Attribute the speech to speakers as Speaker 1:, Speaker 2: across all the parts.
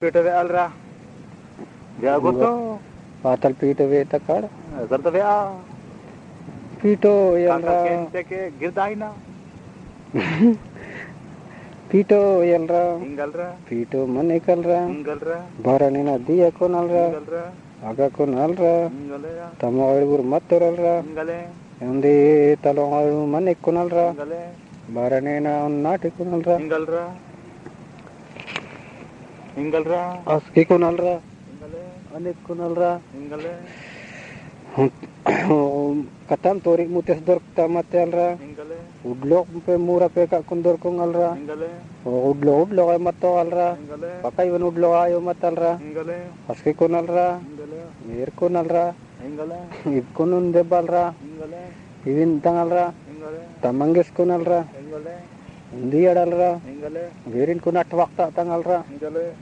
Speaker 1: Peter Alra. Ya goto.
Speaker 2: Patal Pito Veta Card.
Speaker 1: Zartavea.
Speaker 2: Pito
Speaker 1: Kaka
Speaker 2: Yelra.
Speaker 1: kente ke girdaina.
Speaker 2: Pito Yelra.
Speaker 1: Ingalra.
Speaker 2: Pito Manekalra.
Speaker 1: Ingalra.
Speaker 2: Baranina Diaconalra.
Speaker 1: Ingalra.
Speaker 2: Agaconalra.
Speaker 1: Ingalera.
Speaker 2: Tamagur Matoralra.
Speaker 1: Ingale.
Speaker 2: Undi Talongal Maneconalra.
Speaker 1: Ingale.
Speaker 2: Baranina Naticonalra.
Speaker 1: Ingalra. Ingalra.
Speaker 2: Askiconalra.
Speaker 1: Ingale.
Speaker 2: Aneconalra.
Speaker 1: Ingale.
Speaker 2: Katam Tori Mutes Dork Matelra.
Speaker 1: Ingale.
Speaker 2: Udlok pe mura pe ka kundur kongalra.
Speaker 1: Ingale.
Speaker 2: Udlo ay matoalra.
Speaker 1: Ingale.
Speaker 2: Pakay wan udlo ayo matalra.
Speaker 1: Ingale.
Speaker 2: Aski konalra.
Speaker 1: Ingale.
Speaker 2: Mir konalra.
Speaker 1: Ingale.
Speaker 2: Ib konun debalra.
Speaker 1: Ingale.
Speaker 2: Ibin tangalra.
Speaker 1: Ingale.
Speaker 2: Tamangges konalra.
Speaker 1: Ingale.
Speaker 2: Undi adalra.
Speaker 1: Ingale.
Speaker 2: Virin kunat wakta tangalra.
Speaker 1: Ingale.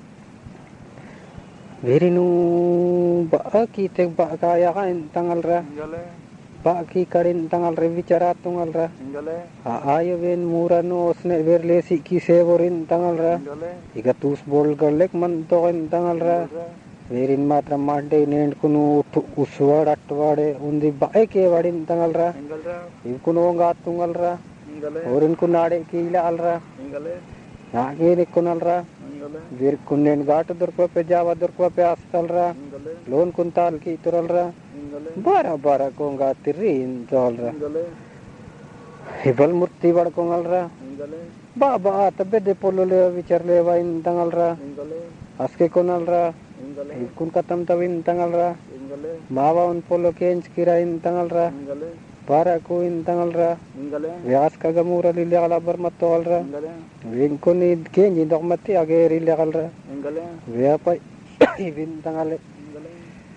Speaker 2: Virinu ba kitek ba kaya kain tangalra.
Speaker 1: Ingale.
Speaker 2: Ba ki karin tangalra bicara tungalra.
Speaker 1: Ingale.
Speaker 2: Ayo ven murano osne verle si ki sevorin tangalra.
Speaker 1: Ingale.
Speaker 2: Igatus bol galek man token tangalra. Verin matra mande nend kunu uswad atwade undi bae ke wadin tangalra.
Speaker 1: Ingale.
Speaker 2: Ivkuno ngat tungalra.
Speaker 1: Ingale.
Speaker 2: Orin kunade kila alra.
Speaker 1: Ingale.
Speaker 2: Nage nikunalra.
Speaker 1: Ingale.
Speaker 2: Vir kunnen gat durkwa pe java durkwa pe astalra.
Speaker 1: Ingale.
Speaker 2: Lon kuntal ki turalra.
Speaker 1: Ingale.
Speaker 2: Bara bara konga tirin tolra.
Speaker 1: Ingale.
Speaker 2: Hibal murti bad kongalra.
Speaker 1: Ingale.
Speaker 2: Ba tabe de polole vicharle vain tangalra.
Speaker 1: Ingale.
Speaker 2: Aske konalra.
Speaker 1: Ingale.
Speaker 2: Ikun katam tawin tangalra.
Speaker 1: Ingale.
Speaker 2: Mawa un polo kench kirain tangalra.
Speaker 1: Ingale.
Speaker 2: Para ko in tangalra.
Speaker 1: Ingale.
Speaker 2: Vyas kagamura lilya bar matolra.
Speaker 1: Ingale.
Speaker 2: Vin ni kenji dokmati age rilya kalra.
Speaker 1: Ingale.
Speaker 2: Vya pa ibin tangale.
Speaker 1: Ingale.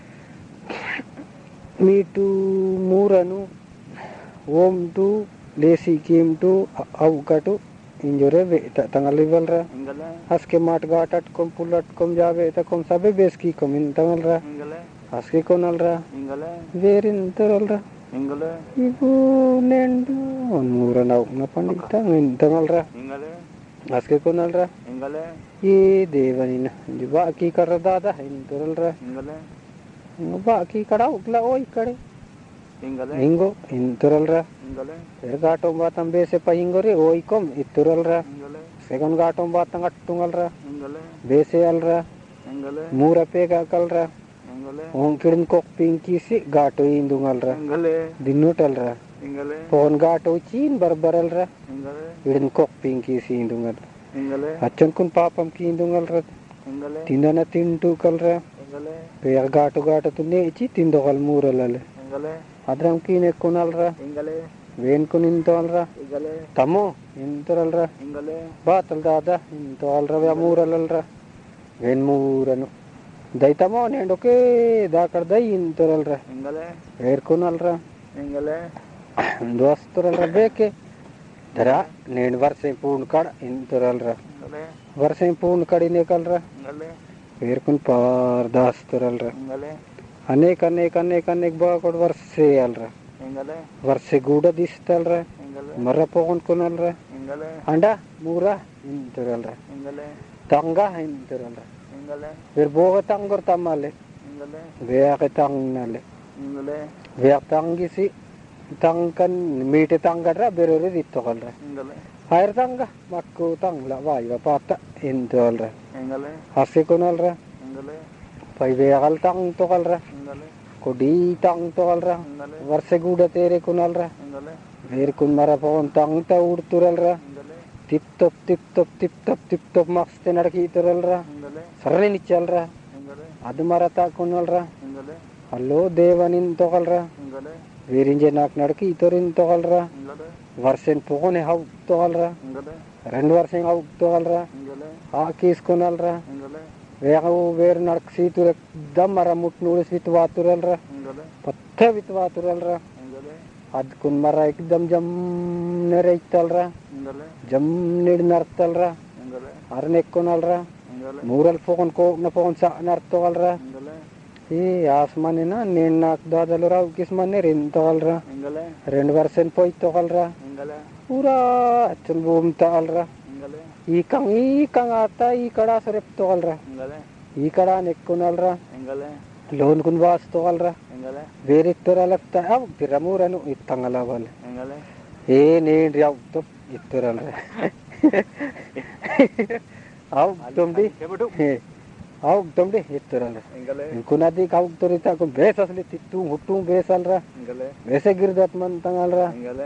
Speaker 2: Me to muranu. Om to lesi kim to avukatu. Injure ve tangale valra.
Speaker 1: Ingale.
Speaker 2: Aske mat gatat kom pulat kom jave ta kom sabe beski kom in tangalra.
Speaker 1: Ingale.
Speaker 2: Aske konalra.
Speaker 1: Ingale.
Speaker 2: Verin teralra.
Speaker 1: Ingale.
Speaker 2: Ibu nendu murana na pandita in tangalra.
Speaker 1: Ingale.
Speaker 2: Aske konalra.
Speaker 1: Ingale.
Speaker 2: Ye devanina jiba ki karadada in teralra.
Speaker 1: Ingale.
Speaker 2: Ba ki kada ukla oi kade.
Speaker 1: Ingale.
Speaker 2: Ingo in teralra.
Speaker 1: Ingale.
Speaker 2: Gatom batam bese pa ingore oi kom ituralra.
Speaker 1: Ingale.
Speaker 2: Second gatom batang attungalra.
Speaker 1: Ingale.
Speaker 2: Bese alra.
Speaker 1: Ingale.
Speaker 2: Mura pega kalra.
Speaker 1: Ingale.
Speaker 2: Onkirin kok pinki si gato indungalra.
Speaker 1: Ingale.
Speaker 2: Dinutalra.
Speaker 1: Ingale.
Speaker 2: Pon gato chin barbaralra.
Speaker 1: Ingale.
Speaker 2: Irin kok pinki si indungalra.
Speaker 1: Ingale.
Speaker 2: Achan kun papam ki indungalra.
Speaker 1: Ingale.
Speaker 2: Tindana tindu kalra.
Speaker 1: Ingale.
Speaker 2: Pega gato tunne ichi tindokal muralale.
Speaker 1: Ingale.
Speaker 2: Adram kine kunalra.
Speaker 1: Ingale.
Speaker 2: Ven kun intolra.
Speaker 1: Ingale.
Speaker 2: Tamo intoralra.
Speaker 1: Ingale.
Speaker 2: Batal dada intolra ya muralra. Ven murano. Dai tamo nendoke dakar dai intoralra.
Speaker 1: Ingale.
Speaker 2: Ver kunalra.
Speaker 1: Ingale.
Speaker 2: Dostoralra beke. Dara nen varse pun kad intoralra.
Speaker 1: Ingale.
Speaker 2: Varse pun kadi nekalra.
Speaker 1: Ingale.
Speaker 2: Ver kun par dastoralra.
Speaker 1: Ingale.
Speaker 2: Anek bakod varse alra.
Speaker 1: Ingale.
Speaker 2: Varse guda distalra.
Speaker 1: Ingale.
Speaker 2: Marra pokon kunalra.
Speaker 1: Ingale.
Speaker 2: Anda mura intoralra.
Speaker 1: Ingale.
Speaker 2: Tangga intoralra.
Speaker 1: Ingale.
Speaker 2: Ver boga tanggor tamale.
Speaker 1: Ingale.
Speaker 2: Vea ke tangnale.
Speaker 1: Ingale.
Speaker 2: Vea tangisi tangkan mite tanggadra berore dittokalra.
Speaker 1: Ingale.
Speaker 2: Air tangga makku tangla vaiva pata intolra.
Speaker 1: Ingale.
Speaker 2: Hasse kunalra.
Speaker 1: Ingale.
Speaker 2: Pai veakal tang tokalra.
Speaker 1: Ingale.
Speaker 2: Kodi tang tokalra.
Speaker 1: Ingale.
Speaker 2: Varse guda tere kunalra.
Speaker 1: Ingale.
Speaker 2: Ver kun mara pokon tang ta urturalra.
Speaker 1: Ingale.
Speaker 2: Tip top max tenar ki turalra.
Speaker 1: Ingale.
Speaker 2: Sarre nichalra.
Speaker 1: Ingale.
Speaker 2: Adu marata kunalra.
Speaker 1: Ingale.
Speaker 2: Hallo devanin tokalra.
Speaker 1: Ingale.
Speaker 2: Virinje nak narki itorin tokalra.
Speaker 1: Ingale.
Speaker 2: Varsen pokone hau tokalra.
Speaker 1: Ingale.
Speaker 2: Rendu varsen hau tokalra.
Speaker 1: Ingale.
Speaker 2: Akis kunalra.
Speaker 1: Ingale.
Speaker 2: Veaku ver narksi turek damara mutnulis vitwaturalra.
Speaker 1: Ingale.
Speaker 2: Patta vitwaturalra.
Speaker 1: Ingale.
Speaker 2: Ad kun mara ekdam jam nereitalra.
Speaker 1: Ingale.
Speaker 2: Jam nid nartalra.
Speaker 1: Ingale.
Speaker 2: Arnek kunalra.
Speaker 1: Ingale.
Speaker 2: Mural pokon ko na pokon sa nartokalra.
Speaker 1: Ingale.
Speaker 2: Asmanina nenak dadalura kismane rin tokalra.
Speaker 1: Ingale.
Speaker 2: Rendu varsen poi tokalra.
Speaker 1: Ingale.
Speaker 2: Pura chun bum talra.
Speaker 1: Ingale.
Speaker 2: Ikang ata ikada sarep tokalra.
Speaker 1: Ingale.
Speaker 2: ಈ ಕಡೆ ನೆಕ್ಕುನಲ್ರ
Speaker 1: ಹೆಂಗಲೆ
Speaker 2: loan ಕುನ್ ಬಾಸ್ತೋಗಲ್ರ
Speaker 1: ಹೆಂಗಲೆ
Speaker 2: ಬೇರೆ ಇತ್ತರಲ್ಲ ಹೋಗ್ತೀರ ಮೂರನು ಇತ್ತಂಗಲ್ಲ ಅವಲ್ಲ
Speaker 1: ಹೆಂಗಲೆ
Speaker 2: ಏನೇನ್ರಿ ಯಾವ್ದು ಇತ್ತರಲ್ರಿ ಅವ್ ತುಂಬಿ ಅವ್ ತುಂಬಿ ಇತ್ತರಲ್ರಿ
Speaker 1: ಹೆಂಗಲೆ
Speaker 2: ಕುನದಿ ಕಾವ್ ತೋರಿತ ಬೇಸ್ ಅಸಲಿ ತಿತ್ತು ಹುಟ್ಟು ಬೇಸ್ ಅಲ್ರ
Speaker 1: ಹೆಂಗಲೆ
Speaker 2: ಬೇಸಗಿರ್ದತ್ ಮಂತಂಗಲ್ರ
Speaker 1: ಹೆಂಗಲೆ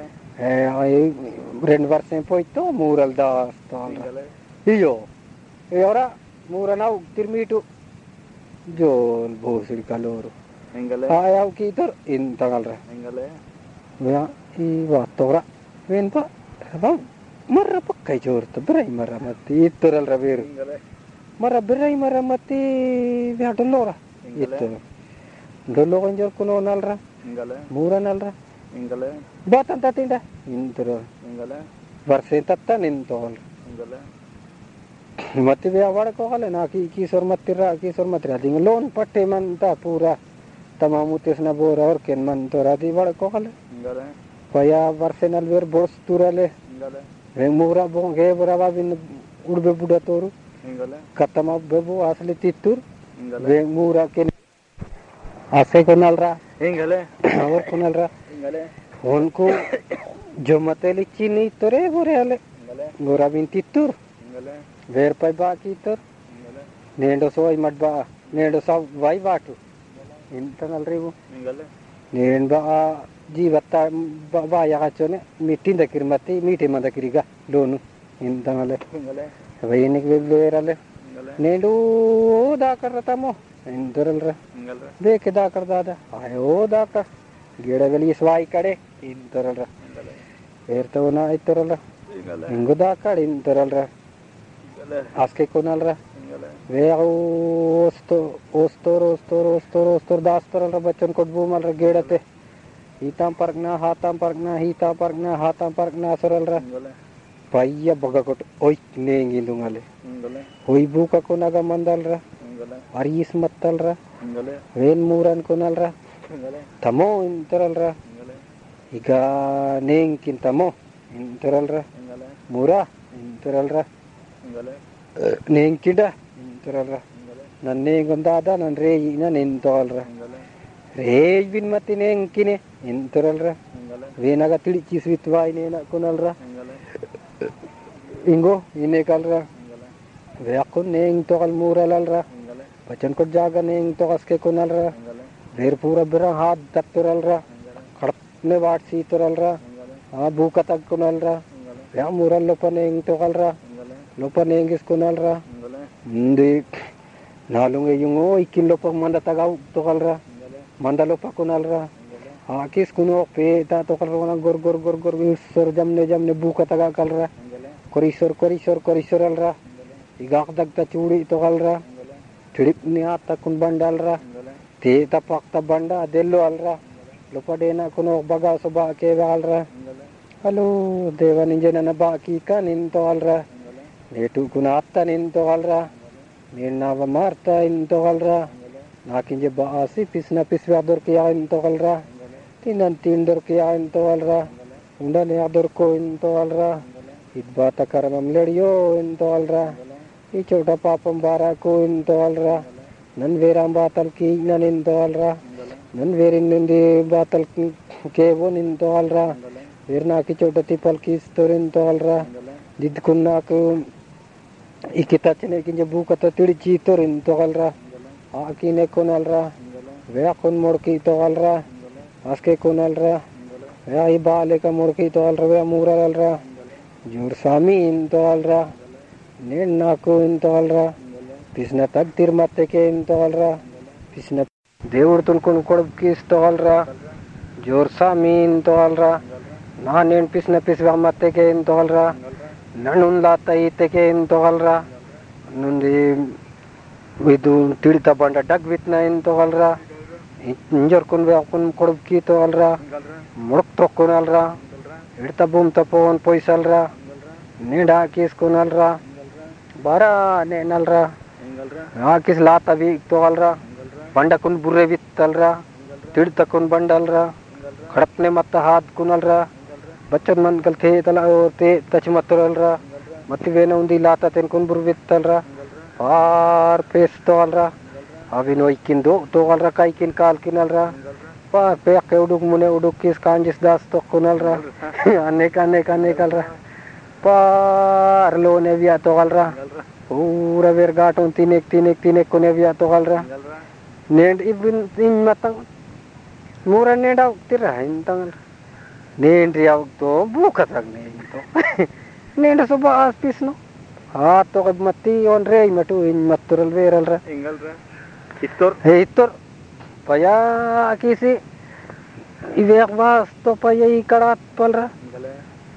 Speaker 2: 2 ವರ್ಷ పోయితో మూరల్ దాస్తోల్ర
Speaker 1: ಹೆಂಗಲೆ
Speaker 2: అయ్యో ఎవరా మూరనావ్ తిర్మీటు జోల్ భోసిడి కలోరు
Speaker 1: ಹೆಂಗಲೆ
Speaker 2: ఆయావ్ కీతర్ ఇంతగల్ర
Speaker 1: ಹೆಂಗಲೆ
Speaker 2: యా ఈ వాతోరా వెంప రబం మర్ర పక్కై జోర్త బ్రై మర్ర మత్తి ఇత్తరల్ర వేరు
Speaker 1: ಹೆಂಗಲೆ
Speaker 2: మర్ర బ్రై మర్ర మత్తి వ్యాటలోరా
Speaker 1: ಹೆಂಗಲೆ
Speaker 2: ఇత్తరు డొల్లో కొంజర్ కునోనల్ర
Speaker 1: ಹೆಂಗಲೆ
Speaker 2: మూరనల్ర
Speaker 1: ಹೆಂಗಲೆ
Speaker 2: ಬಾತಂತ ತಿಂಡ ಇಂತರ
Speaker 1: ಹೆಂಗಲೆ
Speaker 2: ವರ್ಷ ತತ್ತ ನಿಂತೋಲ್ರ
Speaker 1: ಹೆಂಗಲೆ
Speaker 2: ಮತ್ತೆ ವಾಡಕೋಗಲ್ಲ ನಾಕಿ ಕಿಶೋರ್ ಮತ್ತಿರ ಅದಿಂಗ ಲೋನ್ ಪಟ್ಟೆ ಮಂತ ಪೂರ ತಮಾಮು ತೆಸ್ನ ಬೋರ್ ಅವ್ರ ಕೆನ್ ಮಂತೋರ ಅದಿ ವಾಡಕೋಗಲ್ಲ
Speaker 1: ಹೆಂಗಲೆ
Speaker 2: ಪಯ ವರ್ಷನಲ್ಲಿ ಬೇರೆ ಬೋಳ್ಸ್ತೂರಲ್ಲೇ
Speaker 1: ಹೆಂಗಲೆ
Speaker 2: ಮೂರ ಬೋಂಗೆ ಬರವ ಬಿನ್ ಉಡ್ಬೆ ಬುಡತೋರು
Speaker 1: ಹೆಂಗಲೆ
Speaker 2: ಕತ್ತಮ ಬೆಬು ಅಸಲಿ ತಿತ್ತೂರು
Speaker 1: ಹೆಂಗಲೆ
Speaker 2: ಮೂರ ಕೆನ್ ಆಸೆ ಕೊನಲ್ರ
Speaker 1: ಹೆಂಗಲೆ
Speaker 2: ಅವ್ರ ಕೊನಲ್ರ
Speaker 1: ಹೆಂಗಲೆ
Speaker 2: उनको जो मते लिखी नहीं तोरे बोरे आले
Speaker 1: ಹೆಂಗಲೆ
Speaker 2: गोरा बिन तित्तूर
Speaker 1: ಹೆಂಗಲೆ
Speaker 2: वेर पै बाकी तर
Speaker 1: ಹೆಂಗಲೆ
Speaker 2: नेंडो सो मट बा नेंडो सा वाई बाटू इंतनल रेवु
Speaker 1: ಹೆಂಗಲೆ
Speaker 2: नेंड बा जीवत्ता बा या चोने मिट्टी दकिर मते मीठे मंदकिरिगा लोनु इंतनल
Speaker 1: ಹೆಂಗಲೆ
Speaker 2: वैनिक वेरले
Speaker 1: ಹೆಂಗಲೆ
Speaker 2: नेंडो दा करतमो इंतरल रे
Speaker 1: ಹೆಂಗಲೆ
Speaker 2: देखे दा कर दादा आयो दा कर ಗಿಡಗಲಿ ಸ್ವಾಯಿ ಕಡೆ ಇಂತರಲ್ರ
Speaker 1: ಹೆಂಗಲೆ
Speaker 2: ಏರ್ತವನ ಐತರಲ್ರ
Speaker 1: ಹೆಂಗಲೆ
Speaker 2: ಹಿಂಗುದ ಕಡೆ ಇಂತರಲ್ರ
Speaker 1: ಹೆಂಗಲೆ
Speaker 2: ಆಸ್ಕೆ ಕೊನಲ್ರ
Speaker 1: ಹೆಂಗಲೆ
Speaker 2: ವೇ ಅವು ಓಸ್ತೋರ್ ದಾಸ್ತರಲ್ರ ಬಚ್ಚನ್ ಕೊಟ್ ಭೂಮಲ್ರ ಗೇಡತೆ ಈತಾಂ ಪರ್ಕ್ನ ಹಾತಾಂ ಪರ್ಕ್ನ ಹಾತಾಂ ಪರ್ಕ್ನ ಅಸರಲ್ರ
Speaker 1: ಹೆಂಗಲೆ
Speaker 2: ಪಯ್ಯ ಬೊಗ ಕೊಟ್ಟು ಒಯ್ತ್ ನೇಂಗಿಂದುಂಗಲೆ
Speaker 1: ಹೆಂಗಲೆ
Speaker 2: ಹೊಯ್ ಬೂಕ ಕೊನಾಗ ಮಂದಲ್ರ
Speaker 1: ಹೆಂಗಲೆ
Speaker 2: ಅರೀಸ್ ಮತ್ತಲ್ರ
Speaker 1: ಹೆಂಗಲೆ
Speaker 2: ವೇನ್ ಮೂರನ್ ಕೊನಲ್ರ
Speaker 1: ಹೆಂಗಲೆ
Speaker 2: ತಮೋ ಇಂತರಲ್ರ
Speaker 1: ಹೆಂಗಲೆ
Speaker 2: ಈಗ ನೇಂಕಿಂತಮೋ ಇಂತರಲ್ರ
Speaker 1: ಹೆಂಗಲೆ
Speaker 2: ಮೂರ ಇಂತರಲ್ರ
Speaker 1: ಹೆಂಗಲೆ
Speaker 2: ನೇಂಕಿಡ ಇಂತರಲ್ರ
Speaker 1: ಹೆಂಗಲೆ
Speaker 2: ನನ್ನ ನೇಗೊಂದಾದ ನನ್ನ ರೇಯಿನ ನಿಂತವಲ್ರ
Speaker 1: ಹೆಂಗಲೆ
Speaker 2: ರೇಯ್ ಬಿನ್ ಮತ್ತೆ ನೇಂಕಿನೆ ಇಂತರಲ್ರ
Speaker 1: ಹೆಂಗಲೆ
Speaker 2: ವೇನಾಗ ತಿಳಿಚಿಸ್ ವಿತ್ವಾಯಿನೇನ ಕೊನಲ್ರ
Speaker 1: ಹೆಂಗಲೆ
Speaker 2: ಹಿಂಗೋ ಇನ್ನೇ ಕಲ್ರ
Speaker 1: ಹೆಂಗಲೆ
Speaker 2: ವ್ಯಾಕುನ್ ನೇಂಗ್ ತಗೊಲ್ ಮೂರಲ್ಲಲ್ರ
Speaker 1: ಹೆಂಗಲೆ
Speaker 2: ಬಚನ್ ಕೊಟ್ ಜಾಗ ನೇಂಗ್ ತಗಸ್ಕೆ ಕೊನಲ್ರ
Speaker 1: ಹೆಂಗಲೆ
Speaker 2: ಬೇರೆ ಪೂರ ಬಿರ ಹಾತ್ ದತ್ತರಲ್ರ
Speaker 1: ಹೆಂಗಲೆ
Speaker 2: ಕಡಪ್ನೆ ಬಾಡ್ಸೀತರಲ್ರ
Speaker 1: ಹೆಂಗಲೆ
Speaker 2: ಆ ಬೂಕ ತಗ್ಕೊನಲ್ರ
Speaker 1: ಹೆಂಗಲೆ
Speaker 2: ಯಾ ಮೂರಲ್ಲಿ ಲೋಪನೆ ಹೆಂಗ್ ತಗೊಲ್ರ
Speaker 1: ಹೆಂಗಲೆ
Speaker 2: ಲೋಪನೆ ಹೆಂಗಿಸ್ಕೊನಲ್ರ
Speaker 1: ಹೆಂಗಲೆ
Speaker 2: ಮುಂದೆ ನಾಲುಂಗ ಹಿಂಗೋ ಇಕ್ಕಿನ ಲೋಪ ಮಂದ ತಗಾವ್ ತಗೊಲ್ರ
Speaker 1: ಹೆಂಗಲೆ
Speaker 2: ಮಂದ ಲೋಪ ಕೊನಲ್ರ
Speaker 1: ಹೆಂಗಲೆ
Speaker 2: ಹಾಕಿಸ್ಕೊನೋ ಪೇತ ತಗೊಲ್ರ ಗೊರ್ ಗೊರ್ ಗೊರ್ ಗೊರ್ ಇರ್ಸರ್ ಜಮ್ನೆ ಬೂಕ ತಗಾಕಲ್ರ
Speaker 1: ಹೆಂಗಲೆ
Speaker 2: ಕೊರಿಸೋರ್ ಅಲ್ರ ಈಗ ಹಾಕ್ದಗ್ತ ಚೂಡಿ ತಗೊಲ್ರ
Speaker 1: ಹೆಂಗಲೆ
Speaker 2: ತಿಡಿಪ್ನಿ ಹಾತ್ ತಕೊಂಡ್ ಬಂಡಲ್ರ
Speaker 1: ಹೆಂಗಲೆ
Speaker 2: ತೇತ ಪಾಕ್ತ ಬಂಡ ಅದೆಲ್ಲೋ ಅಲ್ರ ಲೋಪಡೇನ ಕೊನೋ ಬಗ ಸೊಬ ಕೇವ ಅಲ್ರ
Speaker 1: ಹೆಂಗಲೆ
Speaker 2: ಹಲೋ ದೇವ ನಿಂಜೆ ನನ್ನ ಬಾಕೀಕ ನಿಂತವಲ್ರ
Speaker 1: ಹೆಂಗಲೆ
Speaker 2: ನೇಟು ಕುನ ಅತ್ತ ನಿಂತವಲ್ರ ನೀನ್ ನಾವ ಮಾರ್ತ ಇಂತವಲ್ರ
Speaker 1: ಹೆಂಗಲೆ
Speaker 2: ನಾಕಿಂಜೆ ಬಾಸಿ ಪಿಸ್ನ ದೊರ್ಕಿಯ ಇಂತವಲ್ರ
Speaker 1: ಹೆಂಗಲೆ
Speaker 2: ತಿನ್ ದೊರ್ಕಿಯ ಇಂತವಲ್ರ
Speaker 1: ಹೆಂಗಲೆ
Speaker 2: ಉಂಡನೆ ದೊರ್ಕೋ ಇಂತವಲ್ರ
Speaker 1: ಹೆಂಗಲೆ
Speaker 2: ಇದ್ ಬಾತ ಕರಮಂ ಲೆಡಿಯೋ ಇಂತವಲ್ರ
Speaker 1: ಹೆಂಗಲೆ
Speaker 2: ಈ ಚೋಟ ಪಾಪಂ ಬಾರಾಕೋ ಇಂತವಲ್ರ ನನ್ ವೇರಾಂ ಬಾತಲ್ ಕೀ ನಾನು ಇಂತವಲ್ರ
Speaker 1: ಹೆಂಗಲೆ
Speaker 2: ನನ್ ವೇರಿನಿಂದಿ ಬಾತಲ್ ಕೇವೋ ನಿಂತವಲ್ರ
Speaker 1: ಹೆಂಗಲೆ
Speaker 2: వేరు నాకు చోట తిప్పలు కీస్తోరింతోల్రా
Speaker 1: ಹೆಂಗಲೆ
Speaker 2: దిద్దుకున్నాకు ఇక్కి తచ్చినకించ బూకతో తిడిచి తోరింతోగలరా
Speaker 1: ಹೆಂಗಲೆ
Speaker 2: ఆకినే కొనాలరా
Speaker 1: ಹೆಂಗಲೆ
Speaker 2: వే కొన్ మొడకి తోగలరా
Speaker 1: ಹೆಂಗಲೆ
Speaker 2: ఆస్కే కొనాలరా
Speaker 1: ಹೆಂಗಲೆ
Speaker 2: వే ఈ బాలేక మొడకి తోగలరా వే మూరలరా
Speaker 1: ಹೆಂಗಲೆ
Speaker 2: జోర్ సామి ఇంతోగలరా
Speaker 1: ಹೆಂಗಲೆ
Speaker 2: నేను నాకు ఇంతోగలరా
Speaker 1: ಹೆಂಗಲೆ
Speaker 2: పిసిన తగ్ తిరుమత్తకే ఇంతోగలరా
Speaker 1: ಹೆಂಗಲೆ
Speaker 2: పిసిన దేవుడు తునుకొని కొడుకు ఇస్తోగలరా జోర్ సామి ఇంతోగలరా ನಾನೇನು ಪಿಸ್ವ ಮತ್ತೆಗೆ ಏನು ತಗೊಳ್ರ ನಣ್ಣುಂದಾತ ಈತೆಗೆ ಏನು ತಗೊಳ್ರ ನೊಂದು ಇದು ತಿಳಿತ ಬಂಡ ಡಗ್ ವಿತ್ನ ಏನು ತಗೊಳ್ರ ಇಂಜರ್ಕೊಂಡು ಹಾಕೊಂಡು ಕೊಡಬ್ಕಿ ತಗೊಳ್ರ ಮುಡಕ್ ತೊಕ್ಕೊನಲ್ರ ಹಿಡ್ತ ಭೂಮಿ ತಪ್ಪೋ ಒಂದು ಪೊಯ್ಸಲ್ರ ನೀಡ್ ಹಾಕಿಸ್ಕೊನಲ್ರ ಬರ ನೇನಲ್ರ ಹಾಕಿಸ್ ಲಾತ ಬೀಗ್ ತಗೊಳ್ರ ಬಂಡಕೊಂಡು ಬುರ್ರೆ ಬಿತ್ತಲ್ರ ತಿಳಿ ತಕೊಂಡು ಬಂಡಲ್ರ ಕಡಪ್ನೆ ಮತ್ತೆ ಹಾದ್ಕೊನಲ್ರ ಬಚ್ಚದ ಮಂದ್ ಕಲ್ ತೇ ತಚ್ ಮತ್ತರಲ್ರ ಮತ್ತಿವೇನೋ ಒಂದು ಲಾತ ತೆನ್ಕೊಂಡು ಬುರ್ ಬಿತ್ತಲ್ರ par pesto alra avin oikin do alra kaikin kalkin alra par pek uduk mune uduk kis kanjis das tokkun alra anek alra par lone via to alra pura vergaton tinek kone via to alra nend ibin in matang mura nenda tira intang nend riaw to bukat agne to nenda soba aspis no to kag mati on rey matu in matural veralra
Speaker 1: Ingalra. Histor.
Speaker 2: Heitor paya kisi ivek vas to paya ikarat palra
Speaker 1: Ingale.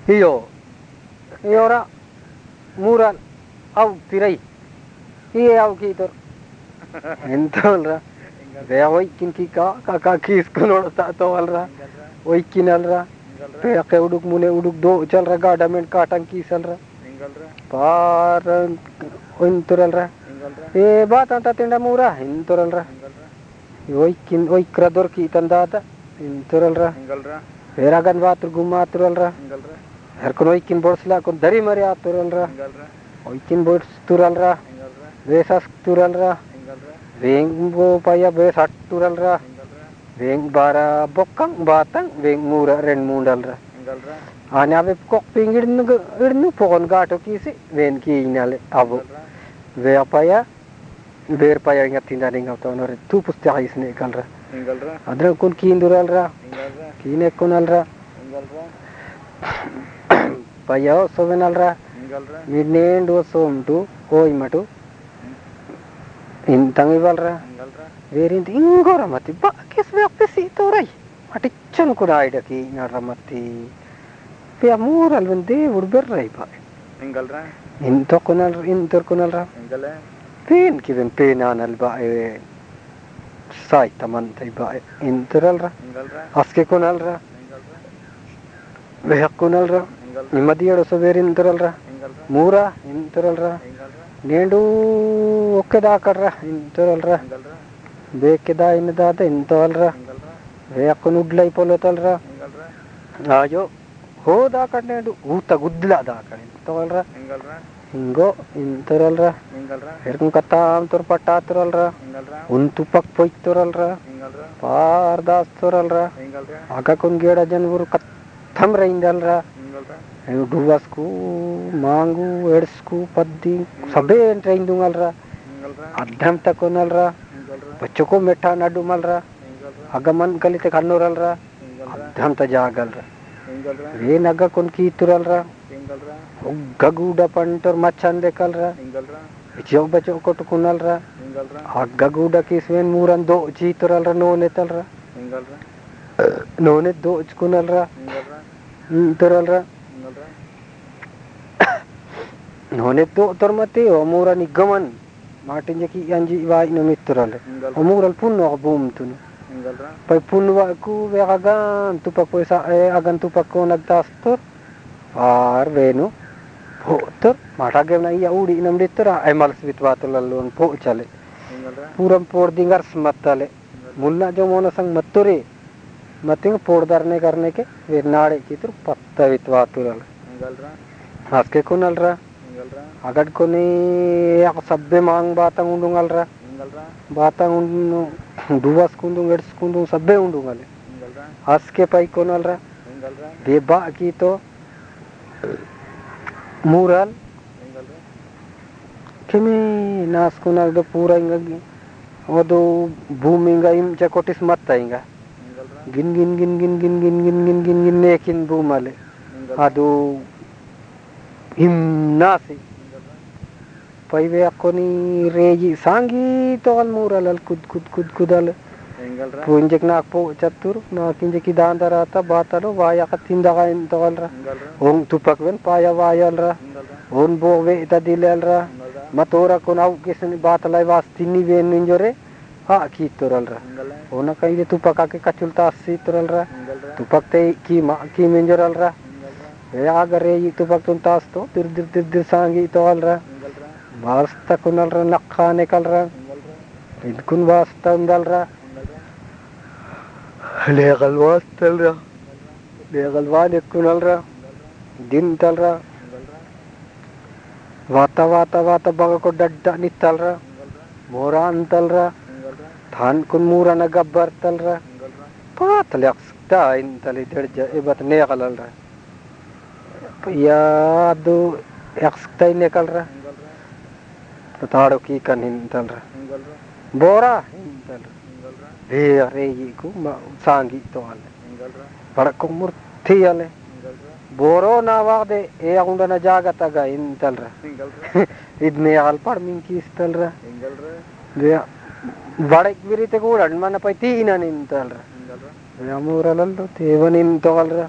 Speaker 2: iyora mural au tirai au kitor entolra ve oikin ki ka kis kuno ta to alra oikin alra pe ke uduk mune uduk do chalra gadament katang kisalra
Speaker 1: Ingalra.
Speaker 2: par inturalra
Speaker 1: Ingalra.
Speaker 2: bat anta tinda mura inturalra
Speaker 1: Ingalra.
Speaker 2: oikin oikrador ki tandata inturalra
Speaker 1: Ingalra.
Speaker 2: veragan vatur gumaturalra
Speaker 1: Ingalra.
Speaker 2: herkon oikin borsla kon dari mari aturalra
Speaker 1: Ingalra.
Speaker 2: oikin bors turalra
Speaker 1: Ingalra.
Speaker 2: vesas turalra
Speaker 1: Ingalra.
Speaker 2: veng bo paya besat turalra
Speaker 1: Ingalra.
Speaker 2: veng bara bokang batang veng mura ren mundalra
Speaker 1: Ingalra.
Speaker 2: ane ave kok pingir nu pokon gato kisi ven ki inale abo ve paya ber paya ingat tinda ning auto nore tu pusta isne kalra
Speaker 1: Ingalra.
Speaker 2: adra kun kinduralra
Speaker 1: Ingalra.
Speaker 2: kine kunalra
Speaker 1: Ingalra.
Speaker 2: paya sovenalra
Speaker 1: Ingalra.
Speaker 2: midnendo somtu oi matu intang ivalra
Speaker 1: Ingalra.
Speaker 2: verin ingora mati ba kes ve pesi torai mati chon kuda ida ki nara mati pe amural vende urberrai ba
Speaker 1: Ingalra.
Speaker 2: into kunalra
Speaker 1: Ingale.
Speaker 2: pen kiven penanal ba sai taman tai ba interalra
Speaker 1: Ingalra.
Speaker 2: aske kunalra
Speaker 1: Ingalra.
Speaker 2: ve kunalra
Speaker 1: Ingalra.
Speaker 2: nimadiyo so verin interalra
Speaker 1: Ingalra.
Speaker 2: mura interalra
Speaker 1: Ingalra.
Speaker 2: nendu okkeda karra interalra
Speaker 1: Ingalra.
Speaker 2: bekeda inada interalra
Speaker 1: Ingalra.
Speaker 2: ve kunudlai polotalra
Speaker 1: Ingalra.
Speaker 2: ayo hoda kadnedu uta gudla da kadin tolra
Speaker 1: Ingalra.
Speaker 2: ingo interalra
Speaker 1: Ingalra.
Speaker 2: herkun katam tor pataturalra
Speaker 1: Ingalra.
Speaker 2: untupak poituralra
Speaker 1: Ingalra.
Speaker 2: pardas turalra
Speaker 1: Ingalra.
Speaker 2: aga kun geda janvur katam reindalra
Speaker 1: Ingalra.
Speaker 2: duvasku mangu edsku paddi sabe reindungalra
Speaker 1: Ingalra.
Speaker 2: adham takonalra
Speaker 1: Ingalra.
Speaker 2: bachoko metha nadumalra
Speaker 1: Ingalra.
Speaker 2: agaman kalite kannuralra
Speaker 1: Ingalra.
Speaker 2: adham ta jagalra
Speaker 1: Ingalra.
Speaker 2: ve naga kun kituralra
Speaker 1: Ingalra.
Speaker 2: gaguda pantor machan dekalra
Speaker 1: Ingalra.
Speaker 2: jog bacho kotukunalra
Speaker 1: Ingalra.
Speaker 2: gaguda kiswen muran do jituralra no netalra
Speaker 1: Ingalra.
Speaker 2: no net do kunalra
Speaker 1: Ingalra.
Speaker 2: turalra
Speaker 1: Ingalra.
Speaker 2: no net do tormate o muran igaman martin jeki anji wa no mituralra o mural punno bum tunu
Speaker 1: Ingalra.
Speaker 2: pai punwa ku ve agan tupak poisa agan tupak ko nagtastor par venu potor mata gemna iya udi nam ditera ai mals bitwatulallon po chale
Speaker 1: Ingalra.
Speaker 2: puram por dingar smatale mulla jo mona sang matture mating por darne karne ke ve naade kitur patta bitwatulal
Speaker 1: Ingalra.
Speaker 2: aske kunalra
Speaker 1: Ingalra.
Speaker 2: agad koni yak sabbe mang batang undungalra
Speaker 1: Ingalra.
Speaker 2: batang undung duwas kundung eds kundung sabbe undungale
Speaker 1: Ingalra.
Speaker 2: aske pai konalra
Speaker 1: Ingalra.
Speaker 2: de ba kito mural
Speaker 1: Ingalra.
Speaker 2: kemi nas kunal do pura inga odo bumi inga im chakotis matta inga
Speaker 1: Ingalra.
Speaker 2: gin nekin bumale
Speaker 1: Ingalra.
Speaker 2: adu im nasi
Speaker 1: Ingalra.
Speaker 2: paive akoni reji sangi to al mural al kudal
Speaker 1: Ingalra.
Speaker 2: punjek nak po chatur na kinjeki dandarata batalo vaya katinda in tolra
Speaker 1: Ingalra.
Speaker 2: ong tupak ven paya vayalra
Speaker 1: Ingalra.
Speaker 2: on bo ve tadilelra
Speaker 1: Ingalra.
Speaker 2: matora kon au kisni batalai was tinni ven ninjore ha ki toralra
Speaker 1: Ingalra.
Speaker 2: ona kai tupak ke kachulta si toralra
Speaker 1: Ingalra.
Speaker 2: tupak te ki ma ki menjoralra
Speaker 1: Ingalra.
Speaker 2: ya agare yi tupak tun tas to dir sangi tolra
Speaker 1: Ingalra.
Speaker 2: basta kunalra nakhane kalra
Speaker 1: Ingalra.
Speaker 2: kun basta undalra
Speaker 1: Ingalra.
Speaker 2: legal wastalra legal wane kunalra din talra
Speaker 1: Ingalra.
Speaker 2: ವಾತ ಬಗ ko dadda ನಿತ್ತಲ್ರ ಮೋರ ಅಂತಲ್ರ ಥಾನ್ ಕುನ್ ಮೂರನ ಗಬ್ಬರ್ತಲ್ರ ಪಾತಲ್ ಯಾಕ್ಸ್ತ ಇಂತಲಿ ದಡ್ಜ ಇವತ್ತು ನೇಗಲಲ್ರ ಯಾದು ಯಾಕ್ಸ್ತ ಇನ್ನೇಕಲ್ರ ತಾಡೋ ಕೀಕನ್ ಹಿಂತಲ್ರ ಬೋರ ಹಿಂತಲ್ರ ಬೇರೆ ಈಗೂ ಸಾಂಗಿ ತೋಲ್ಲ ಬಡಕು ಮುರ್ತಿಯಲೆ ಬೋರೋ ನಾವಾದೆ ಏ ಉಂಡನ ಜಾಗತಾಗ ಇಂತಲ್ರ ಇದ್ನೇ ಅಲ್ಪಾಡ್ ಮಿಂಕಿ ಇಸ್ತಲ್ರ ಬಡಕ್ ಬಿರಿತೆ ಕೂಡ ಮನ ಪೈ ತೀನ ನಿಂತಲ್ರ ಮೂರಲ್ಲೂ ತೇವ ನಿಂತವಲ್ರ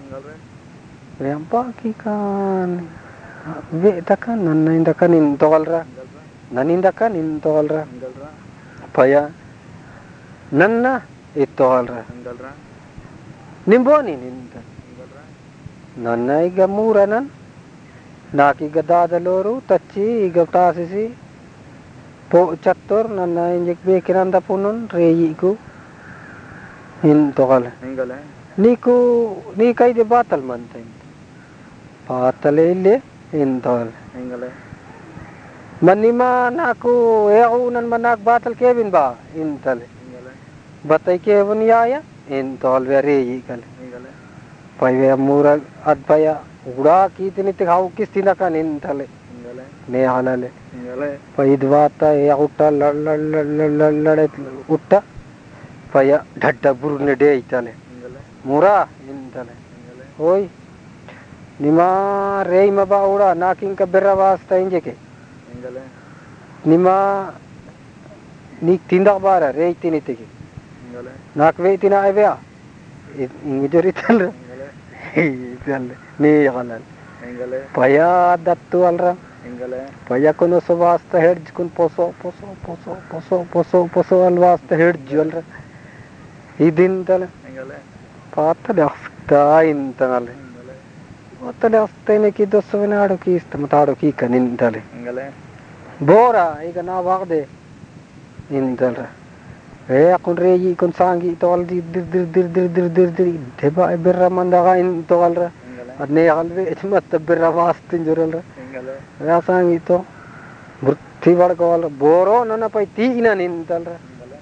Speaker 2: ಬಾಕಿ ತಕ ನನ್ನಿಂದಕ ನಿಂತವಲ್ರ ನನ್ನಿಂದಕ ನಿಂತವಲ್ರ ಪಯ ನನ್ನ ಇತ್ತವಲ್ರ ನಿಂಬೋನಿ ನಿಂತ ನನ್ನ ಈಗ ಮೂರನ ನಾಕೀಗ ದಾದಲೋರು ತಚ್ಚಿ ಈಗ ಟಾಸಿಸಿ ಪೋ ಚತ್ತೋರ್ ನನ್ನ ಇಂಜಕ್ ಬೇಕಿರಂದ ಪುನನ್ ರೇಯಿಗೂ ಹಿಂತವಲ್ಲ నీకు నీకైతే బాతలు మంత బాతలే ఇల్లే ఇంతవల్ల మన్నిమా నాకు ఏవు నన్మ నాకు బాతలు కేవిన్ బా ఇంతలే బతై కేవన్ యాయ ఇంతవల్ వేరే ఈగలే పైవే మూర అద్భయ ఉడా కీతినితి హావు కిస్తిన కాని ఇంతలే నే హాలలే పైద్వాత ఏ ఉట్ట లడ ఉట్ట పయ ఢడ్డ బుర్నే డే ఐతలే ಮೂರಾ ಇಂತಲೆ ಓಯ್ ನಿಮ್ಮ ರೇಯ್ ಮಬಾ ಉಡ ನಾಕಿಂಕ ಬೆರ್ರವಾಸ್ತ ಇಂಜೆಕೆ ನಿಮ್ಮ ನೀಕ್ ತಿಂದಾಗ ಬಾರ ರೇಯ್ ತಿನಿತಿಗೆ ನಾಕ್ ವೇ ತಿನ ಅವ್ಯಾ ಇಂಗ ಜೊರಿತಲ್ರ ಇದಲ್ಲ ನೀ ಹಲಲ್ ಪಯ ದತ್ತು ಅಲ್ರ ಪಯ ಕುನ ಸುವಾಸ್ತ ಹೆಡ್ಜ್ ಕುನ್ ಪೊಸೋ ಪೊಸೋ ಪೊಸೋ ಪೊಸೋ ಪೊಸೋ ಪೊಸೋ ಅಲ್ವಾಸ್ತ ಹೆಡ್ಜ್ ಅಲ್ರ ಇದಿಂತಲೆ ಪಾತಲೆ ಅಸ್ತಾ ಇಂತನಲೆ ಪಾತಲೆ ಅಸ್ತೈನಕಿ ದೊಸ್ಸವನ ಆಡೋಕಿ ಇಷ್ಟ ಮತ್ತೆ ಆಡೋಕಿ ಈಕ ನಿಂತಲೆ ಬೋರ ಈಗ ನಾವು ಆಗದೆ ನಿಂತಲ್ರ ಏ ಹಾಕೊಂಡ್ರೆ ಈಕೊಂಡ್ ಸಾಂಗಿ ತಗೊಳ್ದಿ ದಿರ್ ದೆಬ ಬಿರ್ರ ಮಂದಾಗ ಇಂತವಲ್ರ ಅದನ್ನೇ ಅಲ್ವೇ ಮತ್ತೆ ಬಿರ್ರ ವಾಸ್ತಿಂಜುರಲ್ರ ಯಾ ಸಾಂಗಿತ್ತು ವೃತ್ತಿ ಬಡ್ಕೋವಲ್ರ ಬೋರೋ ನನ್ನ ಪೈ ತೀಗಿನ ನಿಂತಲ್ರ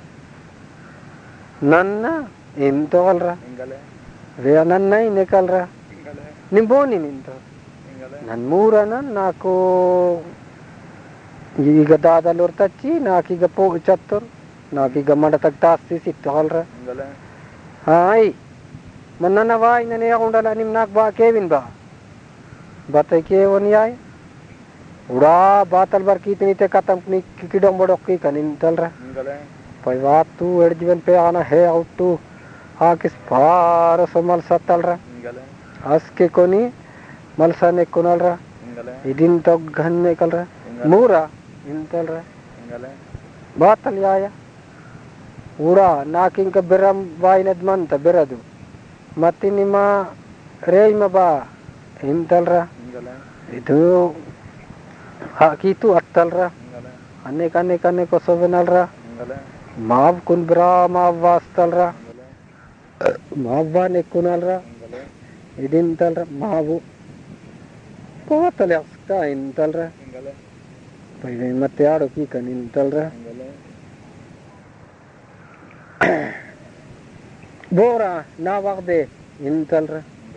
Speaker 2: ನನ್ನ ಇಂತವಲ್ರ ರೇ ನನ್ನ ಇನ್ನೇಕಲ್ರ ನಿಮ್ ಬೋನಿ ನಿಂತ ನನ್ ಮೂರನ ನಾಲ್ಕು ಈಗ ದಾದಲ್ಲೂರ್ ತಚ್ಚಿ ನಾಕೀಗ ಪೋ ಚತ್ತೂರ್ ನಾಕೀಗ ಮಡತಕ್ ಟಾಸ್ತಿ ಸಿಕ್ತವಲ್ರ ಹಾಯ್ ಮನ್ನ ವಾಯ್ ನನ್ ಯಾಕೊಂಡಲ್ಲ ನಿಮ್ ನಾಕ್ ಬಾ ಕೇವಿನ್ ಬಾ ಬತೈ ಕೇವನ್ ಯಾಯ್ ಉಡಾ ಬಾತಲ್ ಬರ್ ಕೀತಿನಿತೆ ಕತಂ ಕಿಡಂ ಬಡೋಕ್ಕಿ ಕನಿಂತಲ್ರ ಪೈ ವಾತು ಎಡ್ಜಿವನ್ ಪೇ ಆನ ಹೇ ಔಟು ಹಾಕಿಸ್ ಪಾರ ಸೊ ಮಲ್ಸತ್ತಲ್ರ ಅಸ್ಕೆ ಕೊನಿ ಮಲ್ಸನೆ ಕೊನಲ್ರ ಇದೀನ್ ತೊಗ್ಗನ್ನೆ ಕಲ್ರ ಮೂರ ಇಂತಲ್ರ ಬಾತಲ್ ಯಾಯ ಉಡ ನಾಕಿಂಕ ಬೆರಂ ಬಾಯಿನದ್ ಮಂತ ಬೆರದು ಮತ್ತೆ ನಿಮ್ಮ ರೇಯ್ಮ ಬಾ ಇಂತಲ್ರ ಇದು ಹಾಕೀತು ಅತ್ತಲ್ರ ಅನೇಕ ಸೊವೆನಲ್ರ ಮಾವ್ ಕುನ್ ಬ್ರಾ ಮಾವ್ ವಾಸ್ತಲ್ರ ಮಾವ್ವ ನೆಕ್ಕುನಲ್ರ ಇದಿಂತಲ್ರ ಮಾವು ಪೋತಲೆ ಅಸ್ತ ಇಂತಲ್ರ ಪೈವೆ ಮತ್ತೆ ಆಡೋ ಕೀಕ ನಿಂತಲ್ರ ಬೋರ ನಾವಾಗದೆ ಇಂತಲ್ರ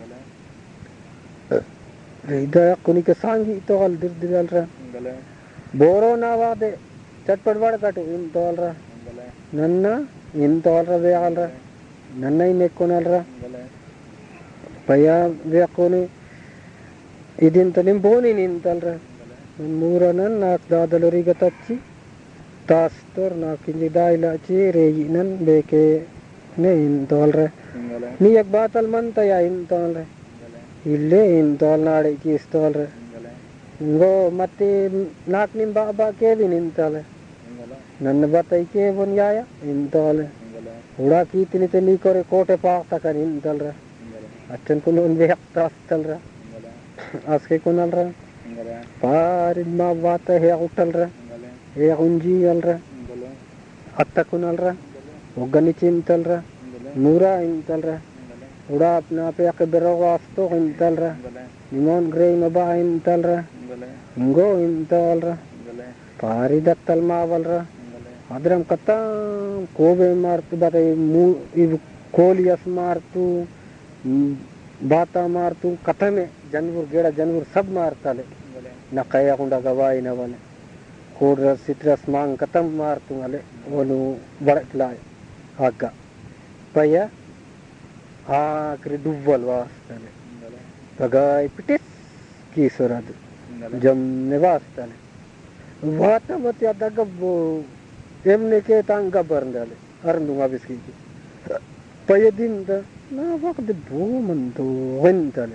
Speaker 2: ಇದ ಕುನಿಕ ಸಾಂಗಿ ತಗೊಲ್ ದಿರ್ದಿರಲ್ರ ಬೋರೋ ನಾವಾದೆ ಚಟ್ಪಟ್ ಬಡಕಟು ಇಂತವಲ್ರ ನನ್ನ ಇಂತವಲ್ರ ಬೇಕಲ್ರ ನನ್ನ ಇನ್ನೆಕ್ಕೊನಲ್ರ ಪಯ ಬೇಕೋನಿ ಇದಿಂತ ನಿಮ್ ಬೋನಿ ನಿಂತಲ್ರ ನನ್ ಮೂರನ ನಾಲ್ಕು ದಾದಲೂರಿಗೆ ತಚ್ಚಿ ತಾಸ್ತೋರ್ ನಾಲ್ಕಿಂಜಿ ದಾಯಿಲ ಹಚ್ಚಿ ರೇಗಿ ನನ್ ಬೇಕೆ ಇಂತವಲ್ರ ನೀಯಕ್ ಬಾತಲ್ ಮಂತಯ ಇಂತವಲ್ರ ಇಲ್ಲೇ ಇಂತವಲ್ ನಾಳೆ ಕೀಸ್ತವಲ್ರ ಹಿಂಗೋ ಮತ್ತೆ ನಾಲ್ಕು ನಿಮ್ ಬಾ ಕೇವಿ ನಿಂತಲ್ಲ ನನ್ನ ಬತ್ತೈ ಕೇವನ್ ಯಾಯ ಇಂತವಲ್ಲ ಹುಡಾ ಕೀತಿನಿತೆ ನೀ ಕೊರೆ ಕೋಟೆ ಪಾಕ್ತಕ ನಿಂತಲ್ರ ಅಚ್ಚನ್ ಕುನ್ ಬೇಕ್ತ ಅಸ್ತಲ್ರ ಅಸ್ಕೆ ಕುನಲ್ರ ಪಾರಿದ್ ಮಾ ಬಾತ ಹೇ ಹುಟ್ಟಲ್ರ ಹೇ ಹುಂಜಿ ಅಲ್ರ ಅತ್ತ ಕುನಲ್ರ ಒಗ್ಗನಿ ಚಿಂತಲ್ರ ನೂರ ಇಂತಲ್ರ Udah na pe ke berawas to intalra. Nimon grey maba intalra. Ingo intalra. Pari dattal mavalra. Adram kata kobe martu bate mu ibu kolias martu bata martu katame janur geda janur sab martale na kaya kunda gawai na wale kodra sitras mang katam martu ngale wonu barak lai aga paya akri dubwal wastale bagai pitis kisorad jam ne wastale wata mati adaga emne ke tanga barndale arndunga biski paya din da na wakde bo manto wentale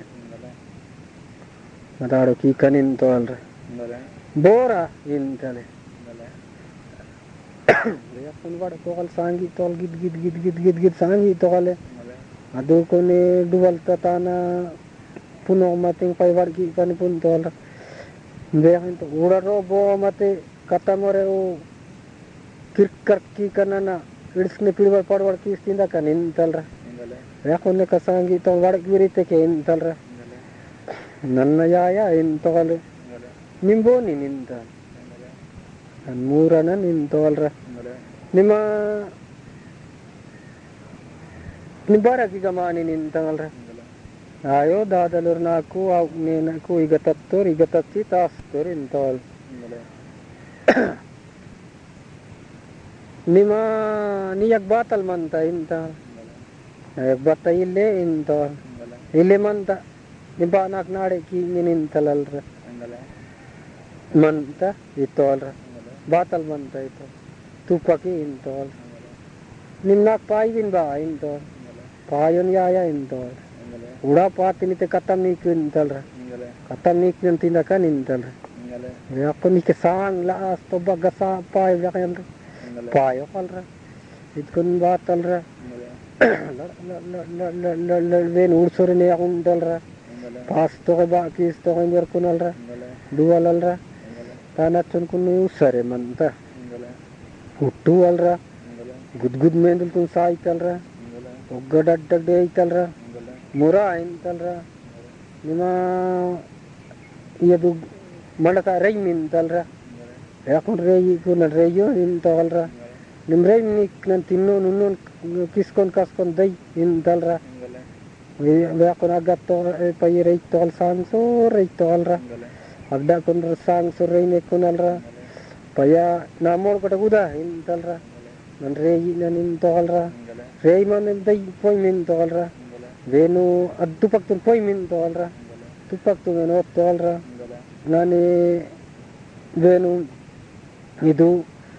Speaker 2: madaro ki kanin tolre bora intale ya kun wada tokal sangi tol gid sangi tokale adu kone duwal tatana puno mating pai wargi kan pun tol behin to ura ro bo mate katamore o kirkar ki kanana idsne pilwar parwar ki istinda kanin talra ya kunne kasangi to wadak wirite ke intalra nanna yaya intole nimboni ninta an murana nintolra nima nibara ki gamani nintalra ayo dadalur naku au nenaku igatatti tastur intol nima niyak batal manta inta niyak bata ille intol ille manta niba nak nade ki minin talalra manta itolra batal manta ito tupaki intol nimnak paivin ba intol payon yaya intol uda patinite katam nik intalra katam nik tindakan intalra ya ko nik sang laas to bagasa pai yakan payo kalra itkun batalra la ven ursore ne akun dalra pas to ba kis to nyer kunalra dualalra tanatun kun usare manta uttu alra gudgud mendul tun sai talra oggadadda de talra mura intalra nima yadu malaka reimin talra yakun rei kun reyo intalra nimrei nik nan tinno nunnon kiskon kaskon dai intalra yakun agatto payi rei tol sanso rei tolra agda kun sanso rei ne kunalra paya namor kota guda intalra nan rei nan intolra rei man dai poi min tolra venu addupak tun poi min tolra tupak tun no tolra nani venu idu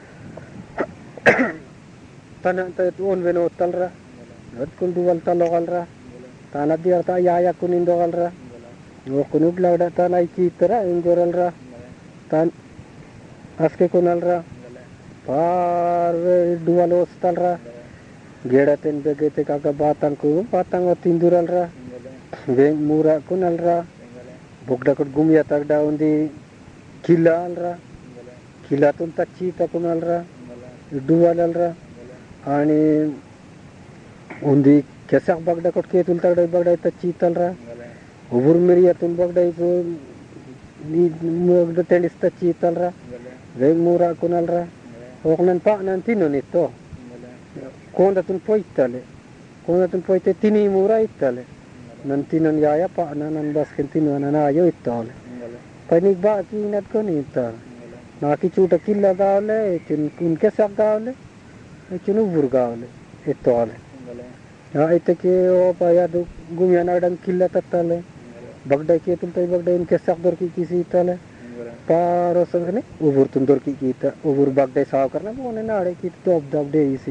Speaker 2: tanah tuon venu talra ad kun dual talogalra tanah dia ta yaya kunin dogalra no kunug lawda tanai kitara injoralra tan aske kunalra parve dual ostalra gedaten begete kaga batang otinduralra veng mura kunalra bogda kut gumya tagda undi kilalra kilatun tachi takunalra dualalra ani undi kesak bagda kut ketul tagda bagda tachi talra ubur miriyatun bagda iku ni mogda tenis tachi talra veng mura kunalra oknan pa nan tinon ito konda tun poite tini mura itale nan tinon yaya pa nan basken tinon nan ayo itale panik ba ki nat ko ni ita na ki chuta killa gaule kin unke sak gaule kin ubur gaule itale ya ite ke o pa ya du gumya na dan killa tatale bagda ke tul tai bagda inke sak dor ki kisi itale paro sangane ubur tun dor ki kita ubur bagda saw karna bone na ade ki top dab de isi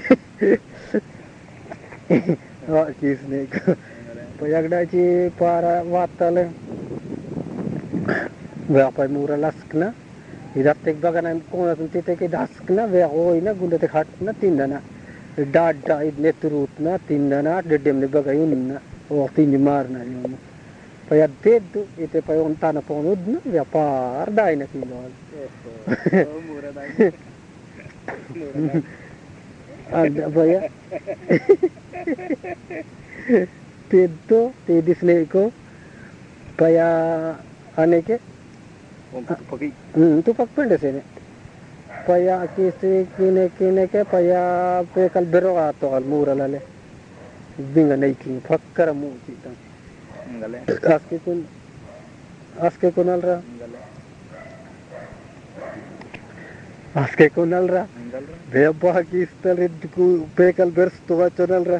Speaker 2: kisne payagda ci para watale व्यापार मुरा लस्कना इधर तक बगना कौन सुनते थे कि दस्कना वे हो ना गुंडे तक हटना तीन दना डाट डाइड ने तुरुतना तीन दना डेडम ने बगायुन ना वो तीन मारना यूं पया दे दो इते पया उनता ना पौनुद ना व्यापार दाई ना किलो मुरा दाई ada paya Tedo, tedis neko, paya aneke,
Speaker 1: pagi
Speaker 2: tupak pende sini. Paya kisi kine ke paya pe kal bero ato kal mura lale. Binga naiking fakkara mu kita.
Speaker 1: ngale
Speaker 2: aske kun alra,
Speaker 1: ngale
Speaker 2: aske kun alra.
Speaker 1: ngale
Speaker 2: Beba kistal ridku pe kal bers to alra.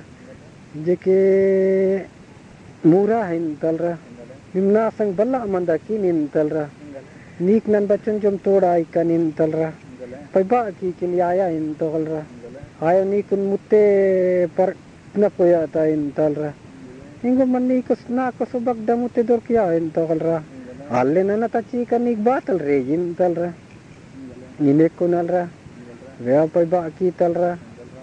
Speaker 2: Jeke mura hin talra. Nimna sang balla mandaki nin talra. Nik nan bachun jom toda ikan in talra. Paiba ki kin yaya in talra. Ayo ni kun mutte par na poya ta in talra. Ingo mani ko sna ko subak da mutte dor kiya in talra. Alle nana tachi kan nik batal re in talra. Ine ko nalra. Vea paiba ki talra.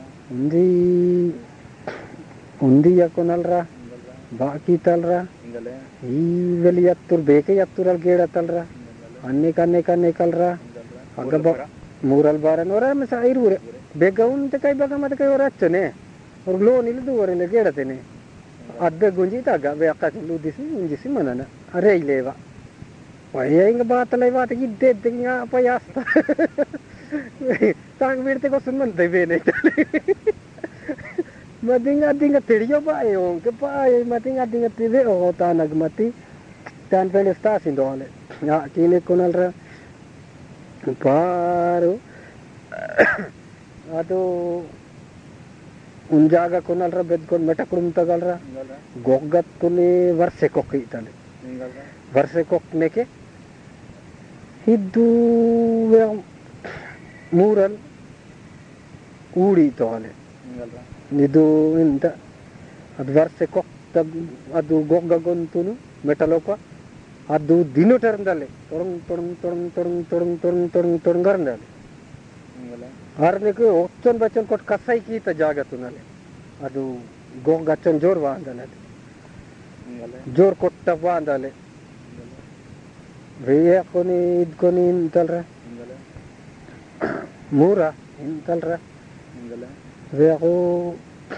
Speaker 2: Undi ya ko nalra. Ba ki talra. I veli yattur beke yattural geda talra. Anne kalra. Agaba mural baran ora mesa irure. Bega unte kai baga mate kai ora chane. Or lo nilu du ore le geda tene. Adbe gunji taga be akka lu disi unjisi manana. Are ileva. Waya inga batalai bata gidde dinga payasta. Tang virte ko sunman de bene. Madinga teriyo ba yo ke pa madinga teve o ta nagmati tan pele sta sindole ya kine konalra paru ado unjaga konalra bedkon metakurum tagalra goggat tule varse kokki tale varse kok neke hiddu mural uri tole nidu inta ad varse kok adu gogga gontunu metaloka adu dino terndale torong garndale arne ko ochon bachon kot kasai ki ta jaga tunale adu gogga chon jor waandale jor kotta waandale veya koni id koni intalra mura intalra veya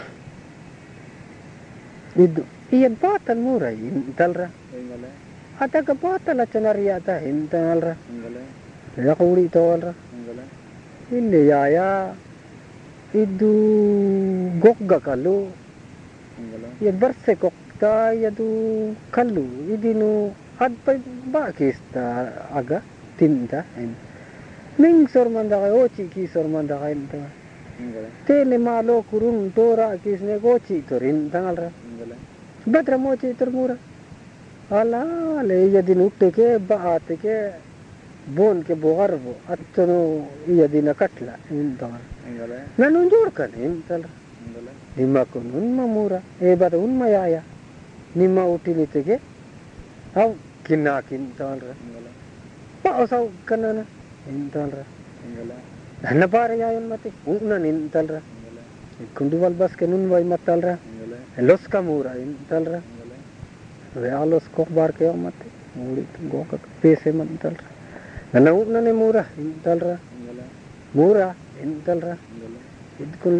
Speaker 2: itu iyan patal mura intalra ada ke patal acanariya ta intalra ya kuri tolra ille ya itu gogga kalu ya barse kokta ya tu kalu idinu adpa bakista aga tinta ning sormanda ka ochi ki sormanda ka inta tele malo kurun tora kisne gochi torin tangalra badra mochi termura ala le yadin utte ke baate ke bon ke bogarbo attono yadina katla intangal nanun jorkan intal nimma kunun mamura e bada unma yaya nimma utilite ke au kinakin tangalra pa osau kanana intalra Nana para yayon mati, una nintalra. Kunduval bas ke nun vai matalra. Los kamura intalra. Vea los kok bar ke mati. Muri goka pese mantalra. Nana una ne mura intalra. Mura intalra. Idkun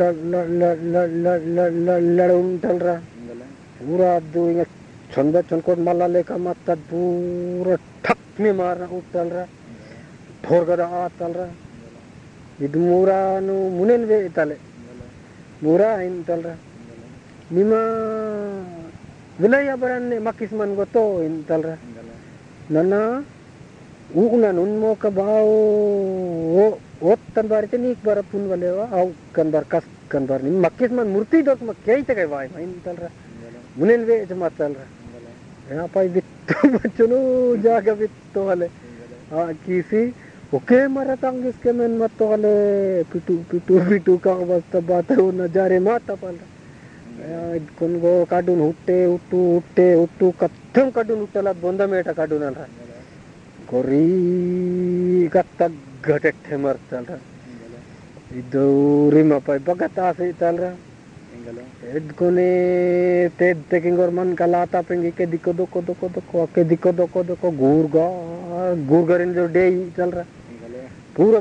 Speaker 2: la untalra. Mura adu inga chonda chonkot malale ka matad pura thak me mara utalra. Thorgada atalra. Itu mura nu munen ve itale mura intalra nima vilaya baran makisman goto intalra nana unan unmo ka bao ottan bar tenik bar pun valewa au kan bar kas kan bar nim makisman murti dot makai te kai vai intalra munen ve jamatalra ya pai bittu bachunu jaga bittu vale kisi Oke maratangis kemen matole pitu ka basta bata una jare mata pal kon go kadun hutte katham kadun uttala bonda meta kadun alra kori katta gatet themar talra idu rima pai bagata se talra ed kone ted tekingor man kalata pengi ke diko doko gurgarin jo dei talra पूरा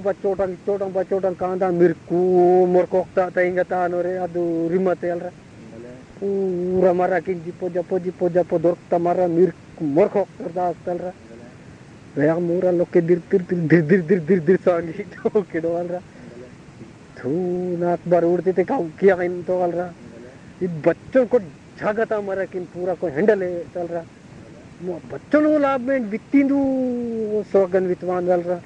Speaker 2: बच्चोटं कांदा मिर्कू मोरकोक्ता तैंगा तानोरे अदु रिमते अलरा pura marakin jipo japo dork tamara mir morkok terdas talra Veya mura loke dir sangi to kedo alra thu naak bar उड़ते थे cow किया इन तो alra ये बच्चों को झागता मरा किन पूरा को हैंडल है चल रहा बच्चों को लाभ में बितिंदु सोगन विद्वान चल रहा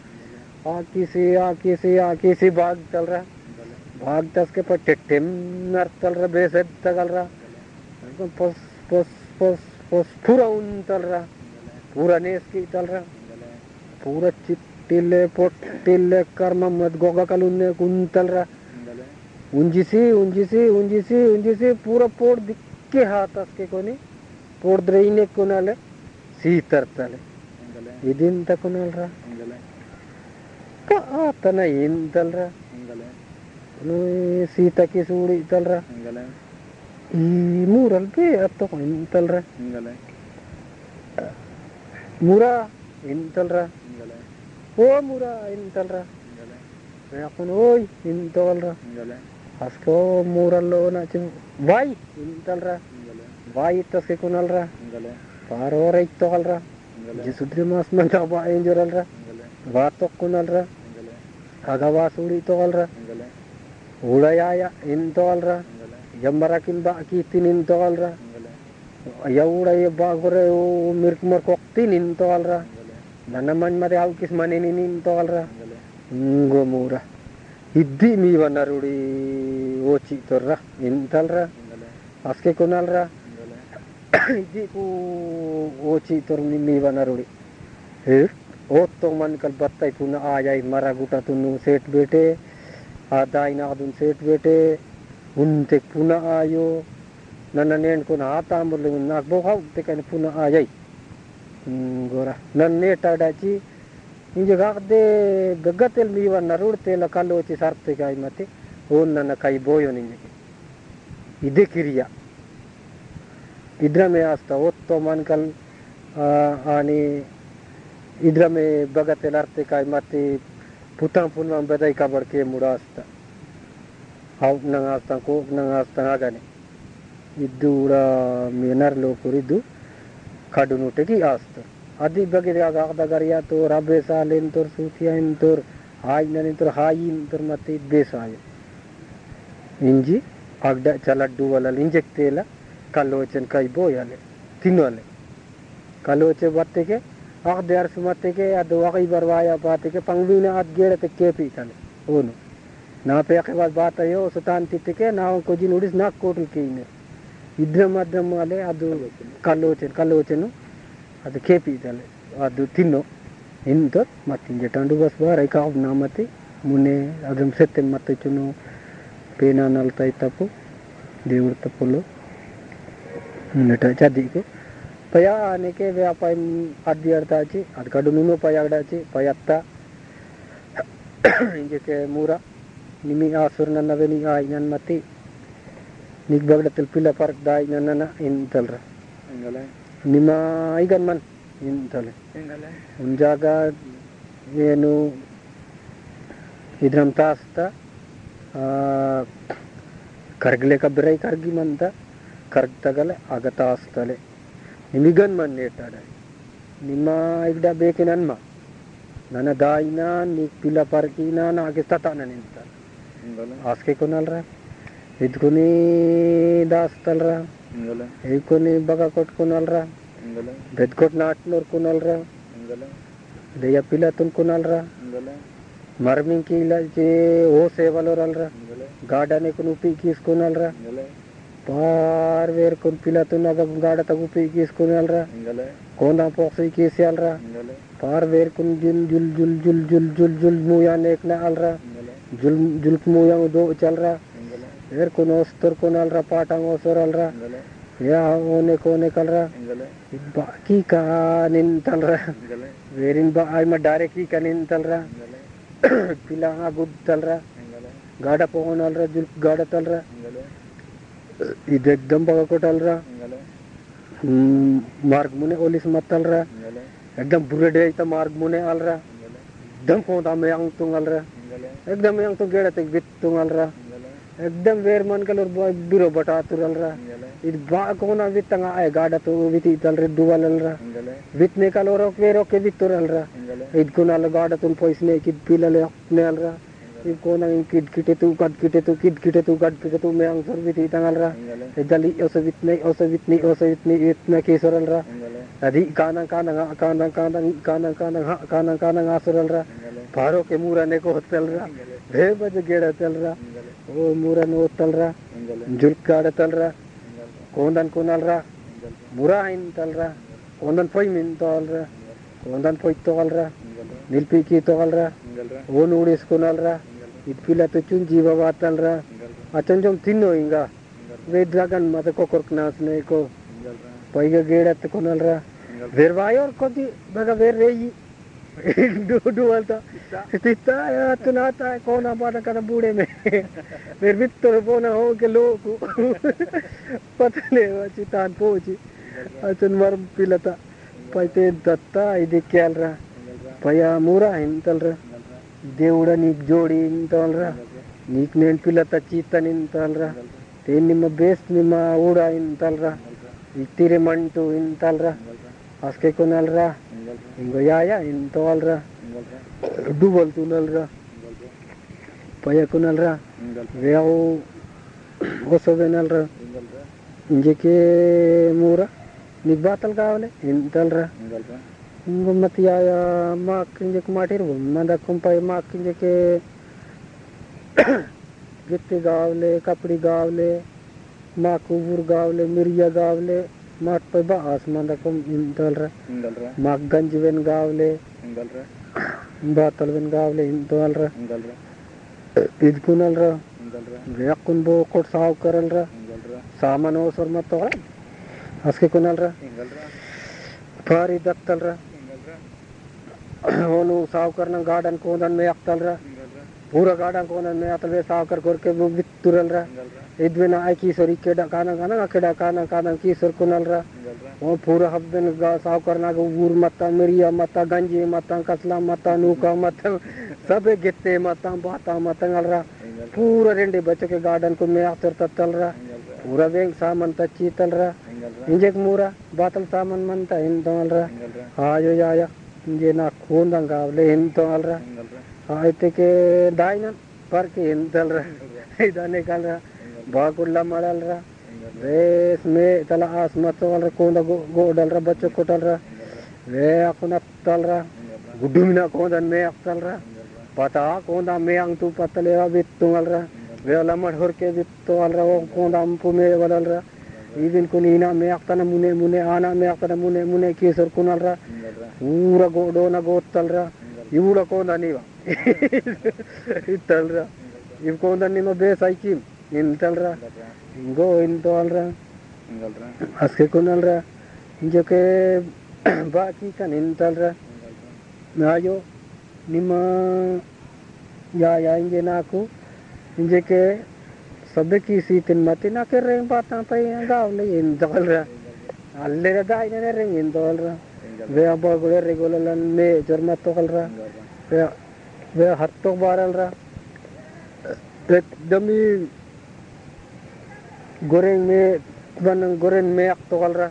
Speaker 2: आकी से भाग चल रहा भाग तस के पर टेम नर चल रहा बेसद चल रहा पस पस पस पस पूरा उन चल रहा पूरा नेस की चल रहा पूरा चिट्टिले पोट्टिले कर्म मत गोगा कलुन्ने कुन चल रहा उंजिसी पूरा पोट दिक्के हाथ असके कोनी पोट द्रेइने कोनाले सीतर तले इदिन तक कोनाल रहा का तना इन तल रहा नो सीता की सूड़ी तल रहा ई मूरल पे अतो इन तल रहा मूरा इन तल रहा ओ मूरा इन तल रहा मैं कौन ओय इन तल रहा Asko murallo na cim vai intalra vai tase kunalra paro reit tokalra jisudri mas manta ba enjoralra vatok kunalra agawa suri tokalra udayaya intolra yambarakin ba kitin intolra yauday ba gore mirkmar koktin intolra nanaman mare aukis manenin intolra ngomura Iddi mi vanarudi oci torra intalra aske kunalra iddi ku oci torni mi vanarudi otto man kal battai puna ayai maraguta tunu set bete adai na adun set bete unte puna ayo nananen kun hata amul nak bohau te kan puna ayai gora nanne tadaci Inje gakde gagatel miwa narurte la kallo ci sarte kai mate onna na kai boyo ninje ide kiriya idra me asta otto mankal ani idra me bagatel arte kai mate putang punwan bedai kabar ke mudasta hau nang asta ko nang asta agane idura menar lo kuridu kadunu teki asta Adi bagi dia agak dagaria tu rabe salin tur sucia intur hai nan intur hai intur mati besaya inji agda chaladdu wala injecte la kalochen kai boyale tinole kaloche batte ke agde ar sumate ke adu agai barwaya batte ke pangwina ad gere te ke pitale ono na pe ke bad bata yo sutan titike na ko jinudis na kotul ke ine idram wale adu kalochen ಅದು ಕೆಪಿ ಇದಲ್ಲ ಅದು ತಿನ್ನು ಇಂತ ಮತ್ತಿಂಜೆ ಟಂಡು bus ಬಾರ I ಕಾವ್ ನಾಮತಿ ಮುನೆ ಅದಂ ಸೆತ್ತೆನ್ ಮತ್ತೆ ಚುನು ಪೇನಾ ನಲ್ತೈ ತಪ್ಪು ದೇವ್ರ ತಪ್ಪುಲು ನಟ ಚದಿಕು ಪಯ ಆನೆಕೆ ವ್ಯಾಪಾಯ ಅದ್ಯರ್ತಾಚಿ ಅದು ಕಡು ನುನು ಪಯಾಗಡಾಚಿ ಪಯತ್ತ ಇಂಜೆಕೆ ಮೂರ ನಿಮಿ ಆಸುರ್ ನನ್ನ ವೆನಿ ಆಯ್ ನನ್ನ ಮತಿ ನಿಗ್ ಬಗಡತಲ್ ಪಿಲ್ಲ ಪಾರ್ಕ್ ದಾಯ್ ನನ್ನನ ಇಂತಲ್ರ Nima ikan man intale unjaga yenu idram tasta kargle ka berai kargi manta kargtagale agatastale nimigan man netada nima igda bekinan ma nana daina nik pila parkina na agistata naninta aske konalra idkuni dastalra Ikoni baga kot kunalra, bedkot natnor kunalra, deya pilatun kunalra, marming kila je o sevaloralra, gadane kun upi kis kunalra, parver kun pilatun agam gada tagupi kis kunalra, konda poksi kis alra, parver kun jul muya nekna alra, jul muya do chalra. Ver kun ostor kunalra patang osoralra ya one kalra baki ka nintalra verin ba ay ma directly kanintalra pilanga gud talra gada pogonalra jul gada talra ide ekdam baga kotalra marg mune olis matalra ekdam burede ita marg mune alra ekdam konda meyang tungalra ekdam meyang tung geda tek bit tungalra एकदम वेर मन कलर बिरो बटा तुरलरा इद बा कोना वितंगा आए गाड़ा तो विति तलरे दुवललरा वितने कलर वेरो के वितुरलरा इद कोना गाड़ा तुम पैसने किद पिलले नेलरा इद कोना किद किटे तू कद किटे तू किद किटे तू कद किटे तू मैं अंसर विति तंगलरा इदली ओसे वितने इतना केसरलरा अधी काना काना काना काना काना काना काना काना आसरलरा भारो के मूरा ने को तलरा भे बज गेड़ा तलरा ओ मूरा नो तलरा जुल्क गाड़ा तलरा कोंदन कोनलरा मूरा इन तलरा कोंदन पोई मिन तलरा कोंदन पोई तलरा निलपी की तलरा वो नूडिस कोनलरा इतपिला तो चुन जीवा वातलरा अचन जो तिन्नो इंगा वे ड्रैगन मत कोकोरकनास ने को पैगा गेड़ा त कोनलरा वेरवायोर कोदी बगा वेर रेई डुअलता तिता या तुनाता कोना बादा कदा बूढ़े में फिर वित्तर बोना हो के लोग पतले चितान पोची अचन मर पिलता पैते दत्ता इदे क्यालरा पया मूरा हिंतलरा దేవుడ నీకు జోడి ఇంతలరా నీకు నేను పిల్లత చీతని ఇంతలరా తేన్ నిమ్మ బేస్ నిమ్మ ఊడ ఇంతలరా ఇత్తిరే మంటూ ఇంతలరా అస్కే కొనలరా ఇంగో యాయా ఇంతవలరా డుబల్ తునలరా పయ కొనలరా వేవ్ ఓసోబెనలరా ఇంజకే మూరా నీకు బాతలు కావాలి ఇంతలరా ఇంకో మతి యాయా మాకు ఇంజకు మాటిరు మందకుంపై మాకు ఇంజకే गिट्टी गावले कपड़ी गावले माँ कुबूर गावले मिरिया गावले माट पे बास मंदा को इंतल रहा माँ गंज वेन गावले बातल वेन गावले इंतल रहा ईद कुनल रहा व्याकुन बो कोट साव करल रहा सामान ओसर मत तो असके कुनल रहा फारी दत्तल रहा ओनु साव करना गार्डन कोदन में अक्तल रहा पूरा गार्डन कोना में अतलवे सावकर करके वो बितुरल रहा इदवे ना आई कीसर इकेडा काना काना अकेडा काना काना कीसर कुनल रहा वो पूरा हब्बन गा सावकर ना ऊर मत्ता मिरिया मत्ता गंजी मत्ता कसला मत्ता नूका मत्ता सबे गित्ते मत्ता बाता मत्ता गल रहा पूरा रेंडे बच्चों के गार्डन को में अतर तल रहा पूरा बैंक सामान तच्ची तल रहा इंजेक मूरा बातल सामान मनता इन तल रहा आयो आया इंजे ना खून दंगावले इन तल रहा आयते के दाइनन पर के इंतल रहा इदाने कल रहा बाकुल्ला मडल रहा वेस में तला आसमत वाल रहा कोंदा गोडल रहा बच्चों को टल रहा वे अकुना तल रहा गुड्डुमिना कोंदन में अक्तल रहा पता कोंदा में अंग तू पतले वा बित्तु वाल रहा वे लमड़ होर के बित्तु वाल रहा वो कोंदा अंपु में वाल रहा इविन को नीना में अक्तना मुने मुने आना में अक्तना मुने मुने केसर कुनल रहा पूरा गोडो ना गोतल रहा इवुड़ा कोंदा नीवा इतल रहा इव कोंदा नीमा बेस आई की इंतल रहा इंगो इंतल रहा असके कुनल रहा जो के बाकी का इंतल रहा आयो निमा या इंजे नाकू इंजे के सबे की सीतिन मती ना के रेंग बाता पे गावले इंतल रहा अल्ले रा दाई ने रेंग इंतल रहा वे अब गोले रेगुलरन में जरमत तो कल रहा वे हत्तो बारल रहा एकदम ही गोरेंग में बन गोरेंग में अक्तोल रहा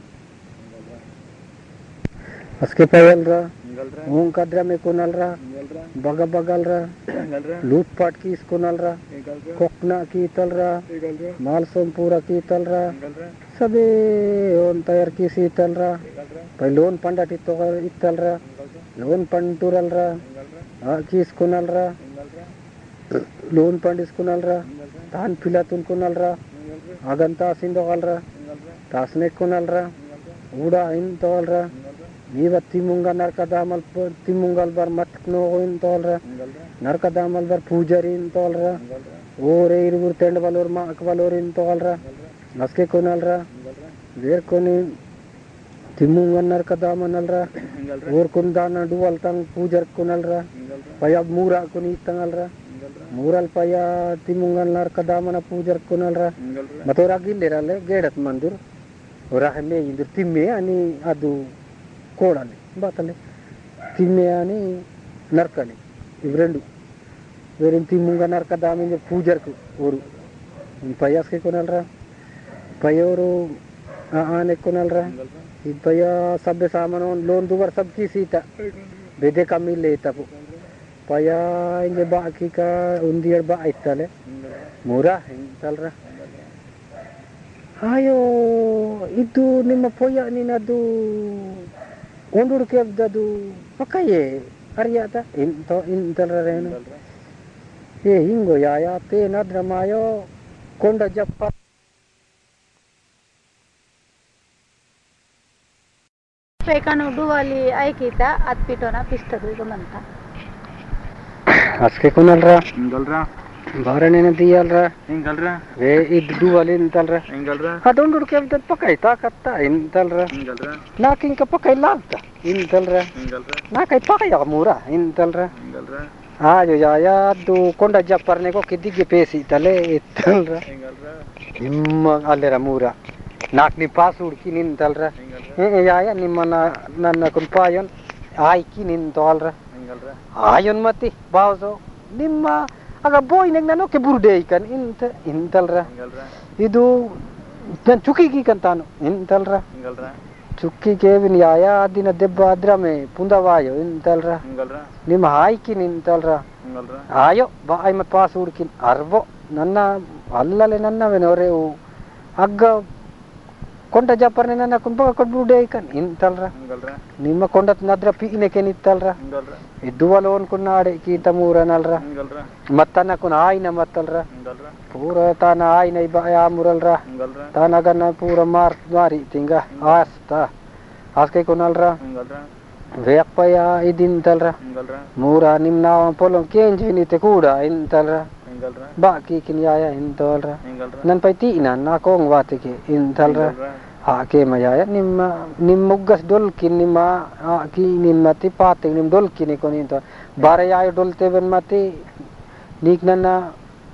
Speaker 2: असके पवल रहा ऊं कदरा में कोनल रहा बगा बगल रहा लूट पाट की कोनल रहा कोकना की तल रहा मालसोम पूरा की तल रहा सबे ओन तैयार की सी तल रहा पहले लोन पंडा इतल रहा लोन पंटूरल रहा किस कुनल रहा लोन पंडिस कुनल रहा तान पिलातुन कुनल रहा आगंता सिंधोल रहा तासने कुनल रहा उड़ा इन तोल रहा ये तिमुंगा नरकदामल तिमुंगल बर मतनो इन तोल रहा नरकदामल बर पूजरी इन तोल रहा और इरुर तेंड वालोर मा अकवालोर इन तोल रहा नसके कुनल रहा वेर कोनी तिमुंगा नरकदामनल रहा और कुंदाना डुवल तंग पूजर कुनल रहा पया मूरा कुनी तंगल रहा मूरल पया तिमुंगल नरकदामना पूजर कुनल रहा मतोरा गिल्ले रले गेडत मंदिर और हमें इंदर तिम्मे आणि अदु कोडाले बातले तिम्मे आणि नरकले इव रेंडु वेरिन तिमुंगा नरकदामिन पूजर को और Payas ke kunalra. Payoru aane kunalra. Paya sabbe samanon loan dubar sabki sita. Bede kami leta pu. Paya inje baki ka undiar ba itale. Murah intalra. Ayo itu nima poya ni nadu ondur ke dadu pakaye aryata intalra reno. Ye hingo ya te nadramayo konda jappa
Speaker 3: Pekano duali ai kita at pitona pistaru gamanta.
Speaker 2: aske kunalra
Speaker 1: Ingalra.
Speaker 2: barane na diyalra
Speaker 1: Ingalra.
Speaker 2: ve id duali intalra
Speaker 1: Ingalra.
Speaker 2: adondur ke dad pakai takatta intalra
Speaker 1: Ingalra.
Speaker 2: nakin ka pakai lalta intalra
Speaker 1: Ingalra.
Speaker 2: nakai pakai ya mura intalra
Speaker 1: Ingalra.
Speaker 2: ayo ya du konda japparne ko kidige pesi tale italra
Speaker 1: Ingalra.
Speaker 2: imma allera mura nak ni pasur kinin talra ya nimana nanna kun payon ai kinin tolra
Speaker 1: Ingalra.
Speaker 2: ayon mati bawso nimma aga boy neng nano ke burde ikan intalra
Speaker 1: Ingalra.
Speaker 2: idu dan cuki ki kan tano intalra
Speaker 1: Ingalra.
Speaker 2: cuki kevin ya adina debba adrame pundavayo intalra
Speaker 1: Ingalra.
Speaker 2: nimma ai kin intalra
Speaker 1: Ingalra.
Speaker 2: ayo ba ai mat pasur kin arvo nanna allale nanna venore agga konda japarne nanna kun baga kon burde ikan intalra
Speaker 1: Ingalra.
Speaker 2: nimma kondat nadra piine ken italra
Speaker 1: Ingalra.
Speaker 2: iduvalon kun naade kita muranalra
Speaker 1: Ingalra.
Speaker 2: mattana kun aina matalra
Speaker 1: Ingalra.
Speaker 2: pura tana aina iba ya muralra
Speaker 1: Ingalra.
Speaker 2: tana ganna pura mari tinga asta aske kunalra
Speaker 1: Ingalra.
Speaker 2: veakpa ya idin talra
Speaker 1: Ingalra.
Speaker 2: mura nimna polon kenje ni te kuda intalra
Speaker 1: Ingalra.
Speaker 2: ba ki kin ya intalra
Speaker 1: Ingalra.
Speaker 2: nan pai ti na kong wate ke intalra ha ke maya nimma nimmuggas dolkin nimma ki nimmati pating nim dolkin ko ninto bare ya dolte ben mati nik nana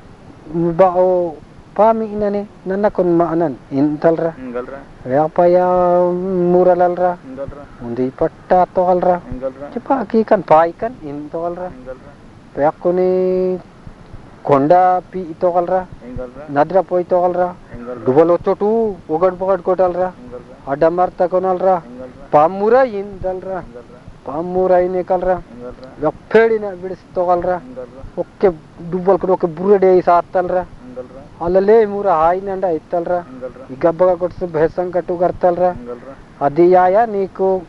Speaker 2: ba o pami inane nana kon maanan intalra
Speaker 1: Ingalra.
Speaker 2: ya pa ya muralalra
Speaker 1: Ingalra.
Speaker 2: undi patta tolra
Speaker 1: Ingalra.
Speaker 2: cepa ki kan pai kan intolra
Speaker 1: Ingalra.
Speaker 2: yakuni konda pi tolra
Speaker 1: Ingalra.
Speaker 2: nadra poi tolra
Speaker 1: Ingalra.
Speaker 2: dubalo chotu ogad bogad kotalra
Speaker 1: Ingalra.
Speaker 2: adamarta konalra
Speaker 1: Ingalra.
Speaker 2: pamura indalra
Speaker 1: Ingalra.
Speaker 2: pamura inekalra
Speaker 1: Ingalra.
Speaker 2: yakpedina bidis tolra
Speaker 1: Ingalra.
Speaker 2: okke dubal ko okke burade satalra
Speaker 1: Ingalra.
Speaker 2: alale mura hainanda italra
Speaker 1: Ingalra.
Speaker 2: igabbaga kotsu bhesan katu kartalra
Speaker 1: Ingalra.
Speaker 2: adiyaya niku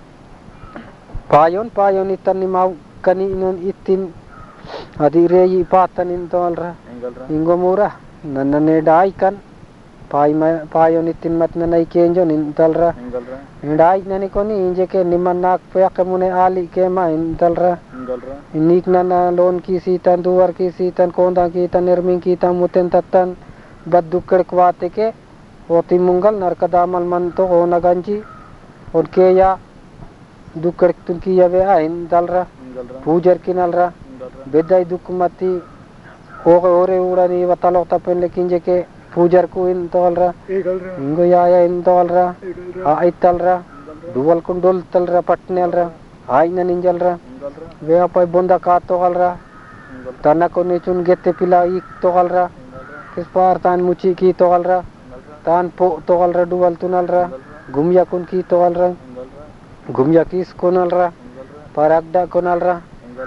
Speaker 2: payon itan ni mau kani inon itin adi reyi patan intolra
Speaker 1: Ingalra.
Speaker 2: ingo mura nanane daikan payon itin mat nanai kenjo intalra
Speaker 1: Ingalra.
Speaker 2: dai nani koni inje ke nimanak peyak mune ali ke ma intalra
Speaker 1: Ingalra.
Speaker 2: inik nana lon kisitan duar kisitan konda kita nerming kita muten tatan baddukked kwate ke oti mungal narkadamal manto ona ganji od ke ya dukked tun kiya be a intalra
Speaker 1: Ingalra.
Speaker 2: pujar kinalra
Speaker 1: Ingalra.
Speaker 2: bedai dukkumati ore urani watalok tapen kinje ke pujar ku intolra
Speaker 1: Ingalra.
Speaker 2: ingo ya intolra
Speaker 1: Ingalra.
Speaker 2: a italra dual kun dol talra patnelra aina ninjalra
Speaker 1: Ingalra.
Speaker 2: ve apai bonda ka togalra
Speaker 1: Ingalra.
Speaker 2: tana ko nichun gette pila ik togalra kis par tan muchi ki togalra tan po togalra dual tunalra gumya kun ki togalra gumya kis konalra paragda konalra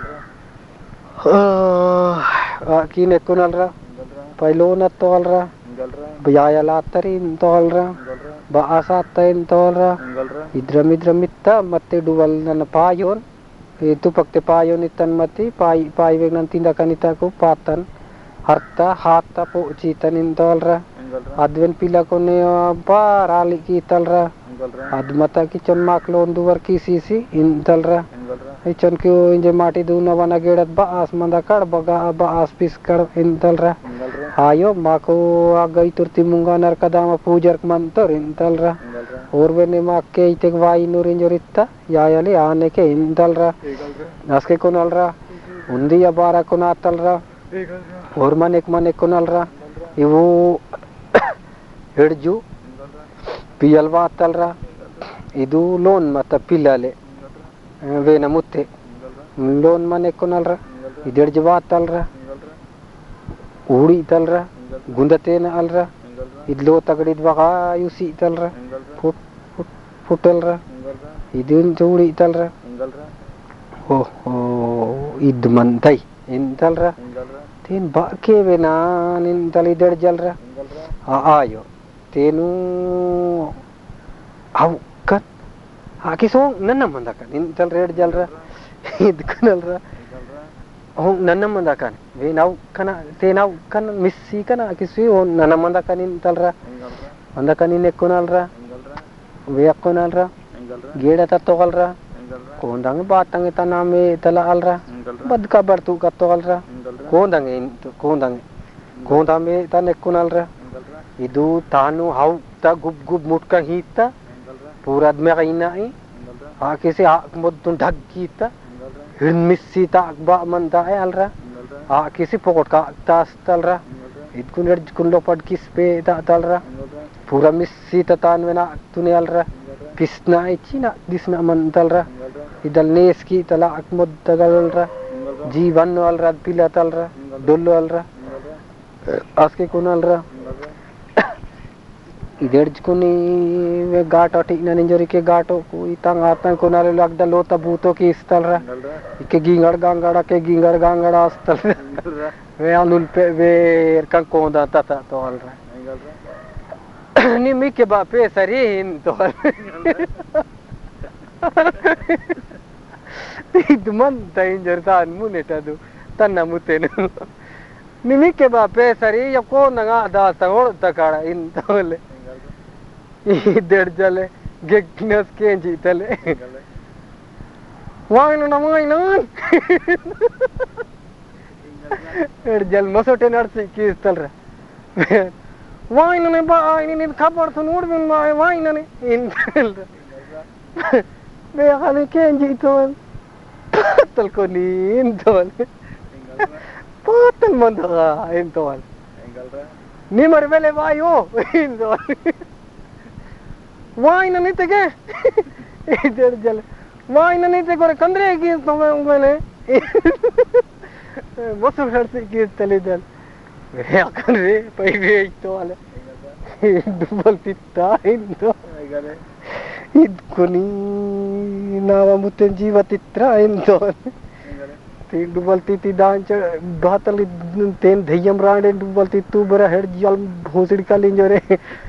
Speaker 2: kine konalra pailona togalra bayaya latarin togalra ba asatain togalra idram mate dual nana payon itu pakte payon itan mati pai veg nan tindakan itaku patan harta hata po citan intolra adven pila kone pa rali ki talra admata ki chon maklon duwar ki sisi intalra chon ki inje mati duna wana gedat ba as manda kar baga ba as pis kar intalra ayo mako agai turti munga narkadama pujar mantor intalra orvene makke itek vai nurin jorita yayali ane ke intalra aske konalra undi abara konatalra और manek konalra ivu hedju piyalva talra idu lon mata pilale vena mutte lon manek konalra idedjva talra udi talra Gundatena alra. Idlo tagadid baka yusi talra. Putalra. Idun tuli talra. Oh idmantai intalra. Tin ba kevena nintali derjalra. Ayo. Tenu au kat. Akiso nannamandakan intal derjalra. Idkunalra. Oh nannamandakan. Venau kana tenau kana missi kana akisui oh nannamandakan intalra. Mandakan inekkunalra. Veyakunalra. Geda tatogalra. Kondang batang taname tala alra. Bad kabar tu katogalra. Kondame tanekkunalra. Idu tanu hau ta gub mutka hita. Purad me kainai. Akise akmod tun dhag kita. Missi ta akba manda alra. Akise pokot ka tas talra. Idkun kun lopad kispe ta talra. Pura missi ta tanwena tune alra. Kisna china disna mantalra. Idal neski tala akmod tagalra. Jivan alra pila talra. Dollo alra. Aske kunalra. Iderj kuni ve gato tikna ninjori ke gato ku itang atang kunale lagda lota buto ki istalra. Ike gingar gangada astalra. Ve alul pe ve kan konda tata to alra. Ni mike ba pe sarin to. Idman danger tan munetadu tanna mutenu. Ni mike ba pe sari ya ko nanga da tangor takara in tole. Derjale gegnas kenji tale. Wang na mainan. Derjal masote narsi ki talra. Wang na ba ini khabar sunur bin ma wang na in talra. Me khali kenji tol. Tal ko ni in tol. Patal mandha in tol. Ni marvele vayo in tol. Why na nite ke? Derjal. Why na nite gore kandre ki tome Mosul harse ki talidal. Ya kandre pai ve to ale. Dubal titta indo. Idkuni nawa muten jiva titra indo. Ti dubal titi dancha batal ten dhayam rande dubal titu bara head jal bhosidi kalinjore.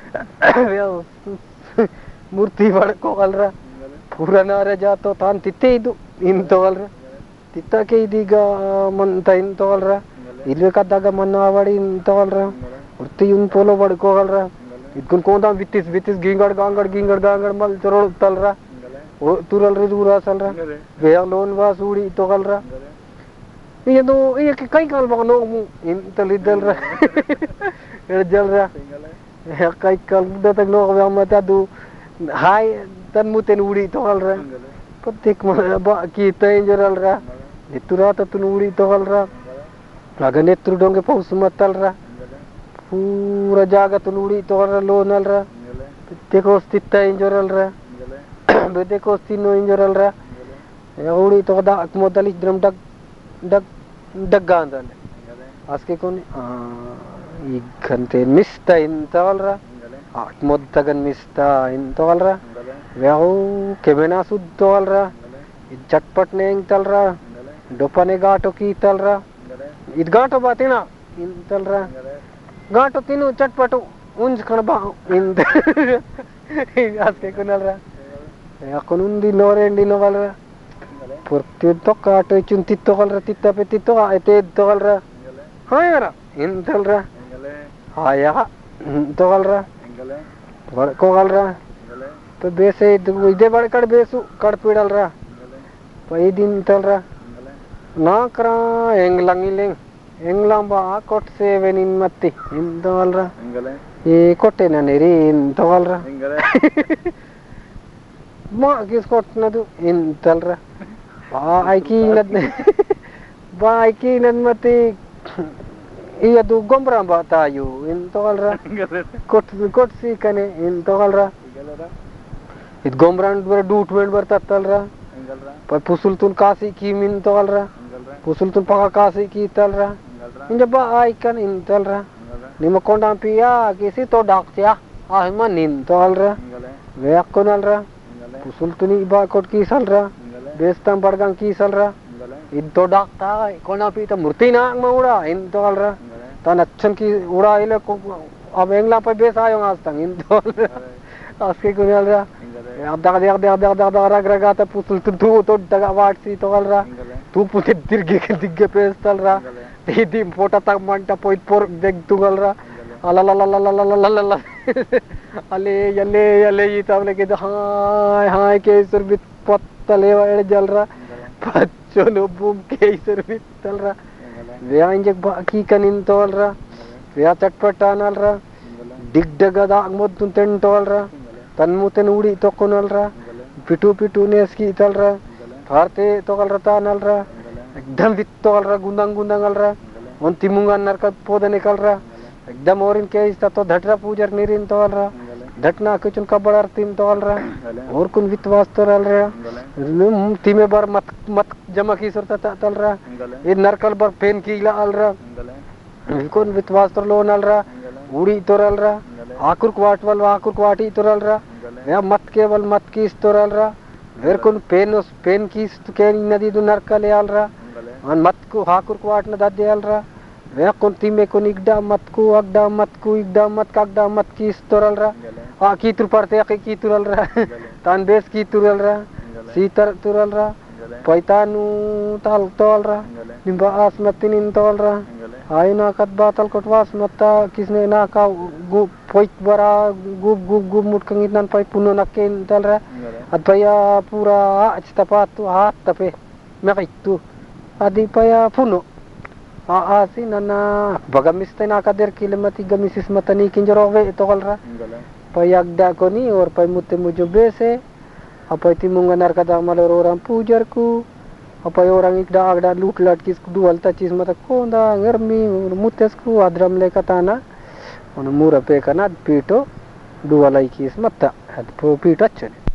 Speaker 2: Murti vadko alra. Purana raja to tan titte idu into alra. Titta ke idiga manta into alra. Ilve kadaga manavadi into alra. Urti un polo vadko alra. Idkun konda vitis gingar gangar mal choro talra. Tural re dura salra. Veya lon va sudi to alra. Iya do iya kai kal bagno mu intelidalra. Erjalra. Ya kai kal datag no ga mata du hai tan muten udi to alra. Patik ba kita injoralra. Itura tatun udi to alra. Laga netru donge paus matalra. Pura jaga tunudi to alra lonalra. Tekos titta injoralra. Bedekos tino injoralra. Ya udi to da akmodali drum daggandal. Aske koni igante mista in talra. Akmod tagan mista in talra. Veau kemena sud talra. Chatpat neng talra. Dopane gato ki talra. Id gato batina in talra. Gato tinu chatpatu unj kanba in aske kunalra. Ya kunundi norendi novalra. Purti to kato chunti to galra titta pe tito ete to galra. Hayara in talra. Haya to galra. Ko galra. To bese ide bad kad besu kad pidalra. Pai din talra. Na kra englangileng. Englamba kot sevenin matti in talra. E kotte na neri in talra. Ma kis kot na du in talra. Baiki nad mati iya du gombra batayu in togalra kot si kane in togalra it gombran ber dutmen ber tatalra pa pusul tun kasi ki min togalra pusul tun paka kasi ki talra inja ba aikan in talra Nima konda pia kisi to daktia. Ah manin to alra. Veak konalra. Pusul tuni iba kot kisalra. Bestam bargang kisalra. Into dakta kona pita murti na ang maura into alra. Tan achan ki ura ile ko अब एंगला पे base आयो आज तक इन तो ASCII को मिल रहा अब दाग रग रगा तो पुतल तो दगा वाट सी तो गल रहा तू पुते दिग्गे पेस चल रहा दी फोटा तक मंटा पोइट पोर देख तू गल रहा अला अले यले ये तब लेके हाय हाय के सुर बित पत्तले वाले जल रहा बच्चों नो बूम के सुर बित चल रहा वे इंजक बाकी कनिन तो गल रहा वे चटपटा नलरा दिग्डगदा मोद्दुन तेंटोलरा तन्मुतेन उड़ी तोकोनलरा पिटू नेस्की तलरा भारते तोगलरा तानलरा एकदम वित्तोलरा गुंदंगलरा उन तिमुंगन नरक पोद निकलरा एकदम और इनके इस तो धटरा पूजर निरिन तोलरा धटना कुचन कबड़र तीन तोलरा और कुन वित्वास तोलरा तिमे बार मत जमा की सुरता तलरा ये नरकल बार पेन की अलरा कौन विश्वास तो लोन अलरा उड़ी तोरलरा आकुर क्वाटी तोरलरा या मत केवल मत किस तोरलरा वेर कौन पेन किस के नदी दु नरकले अलरा अन मत को आकुर क्वाट न ददे अलरा वे कौन तिमे को इगडा मत को इगडा मत किस तोरलरा आ की तुर परते की तुरलरा तान बेस की तुरलरा सीतर तुरलरा पैतानु ताल तोलरा निंबा आसमतिन इन तोलरा आय ना कत बातल कटवास मत्ता किसने ना का गु पोइट बरा गुब मुटकंग इतन पै पुनो नके तलरा अतया पूरा अचतपा तु हाथ तपे मेकैतु आदि पया पुनो आसी नना बगमिस्ते ना का देर किलोमती गमिसिस मतनी किंजरोवे तोलरा पयगदा कोनी और पय मुते मुजो बेसे apa timungan narkada malor orang pujar ku apa orang ikda agda lut lat kis dual ta chis mata konda ngermi mutes ku adram le katana on mura pe kana pito dualai kis mata ad pito chane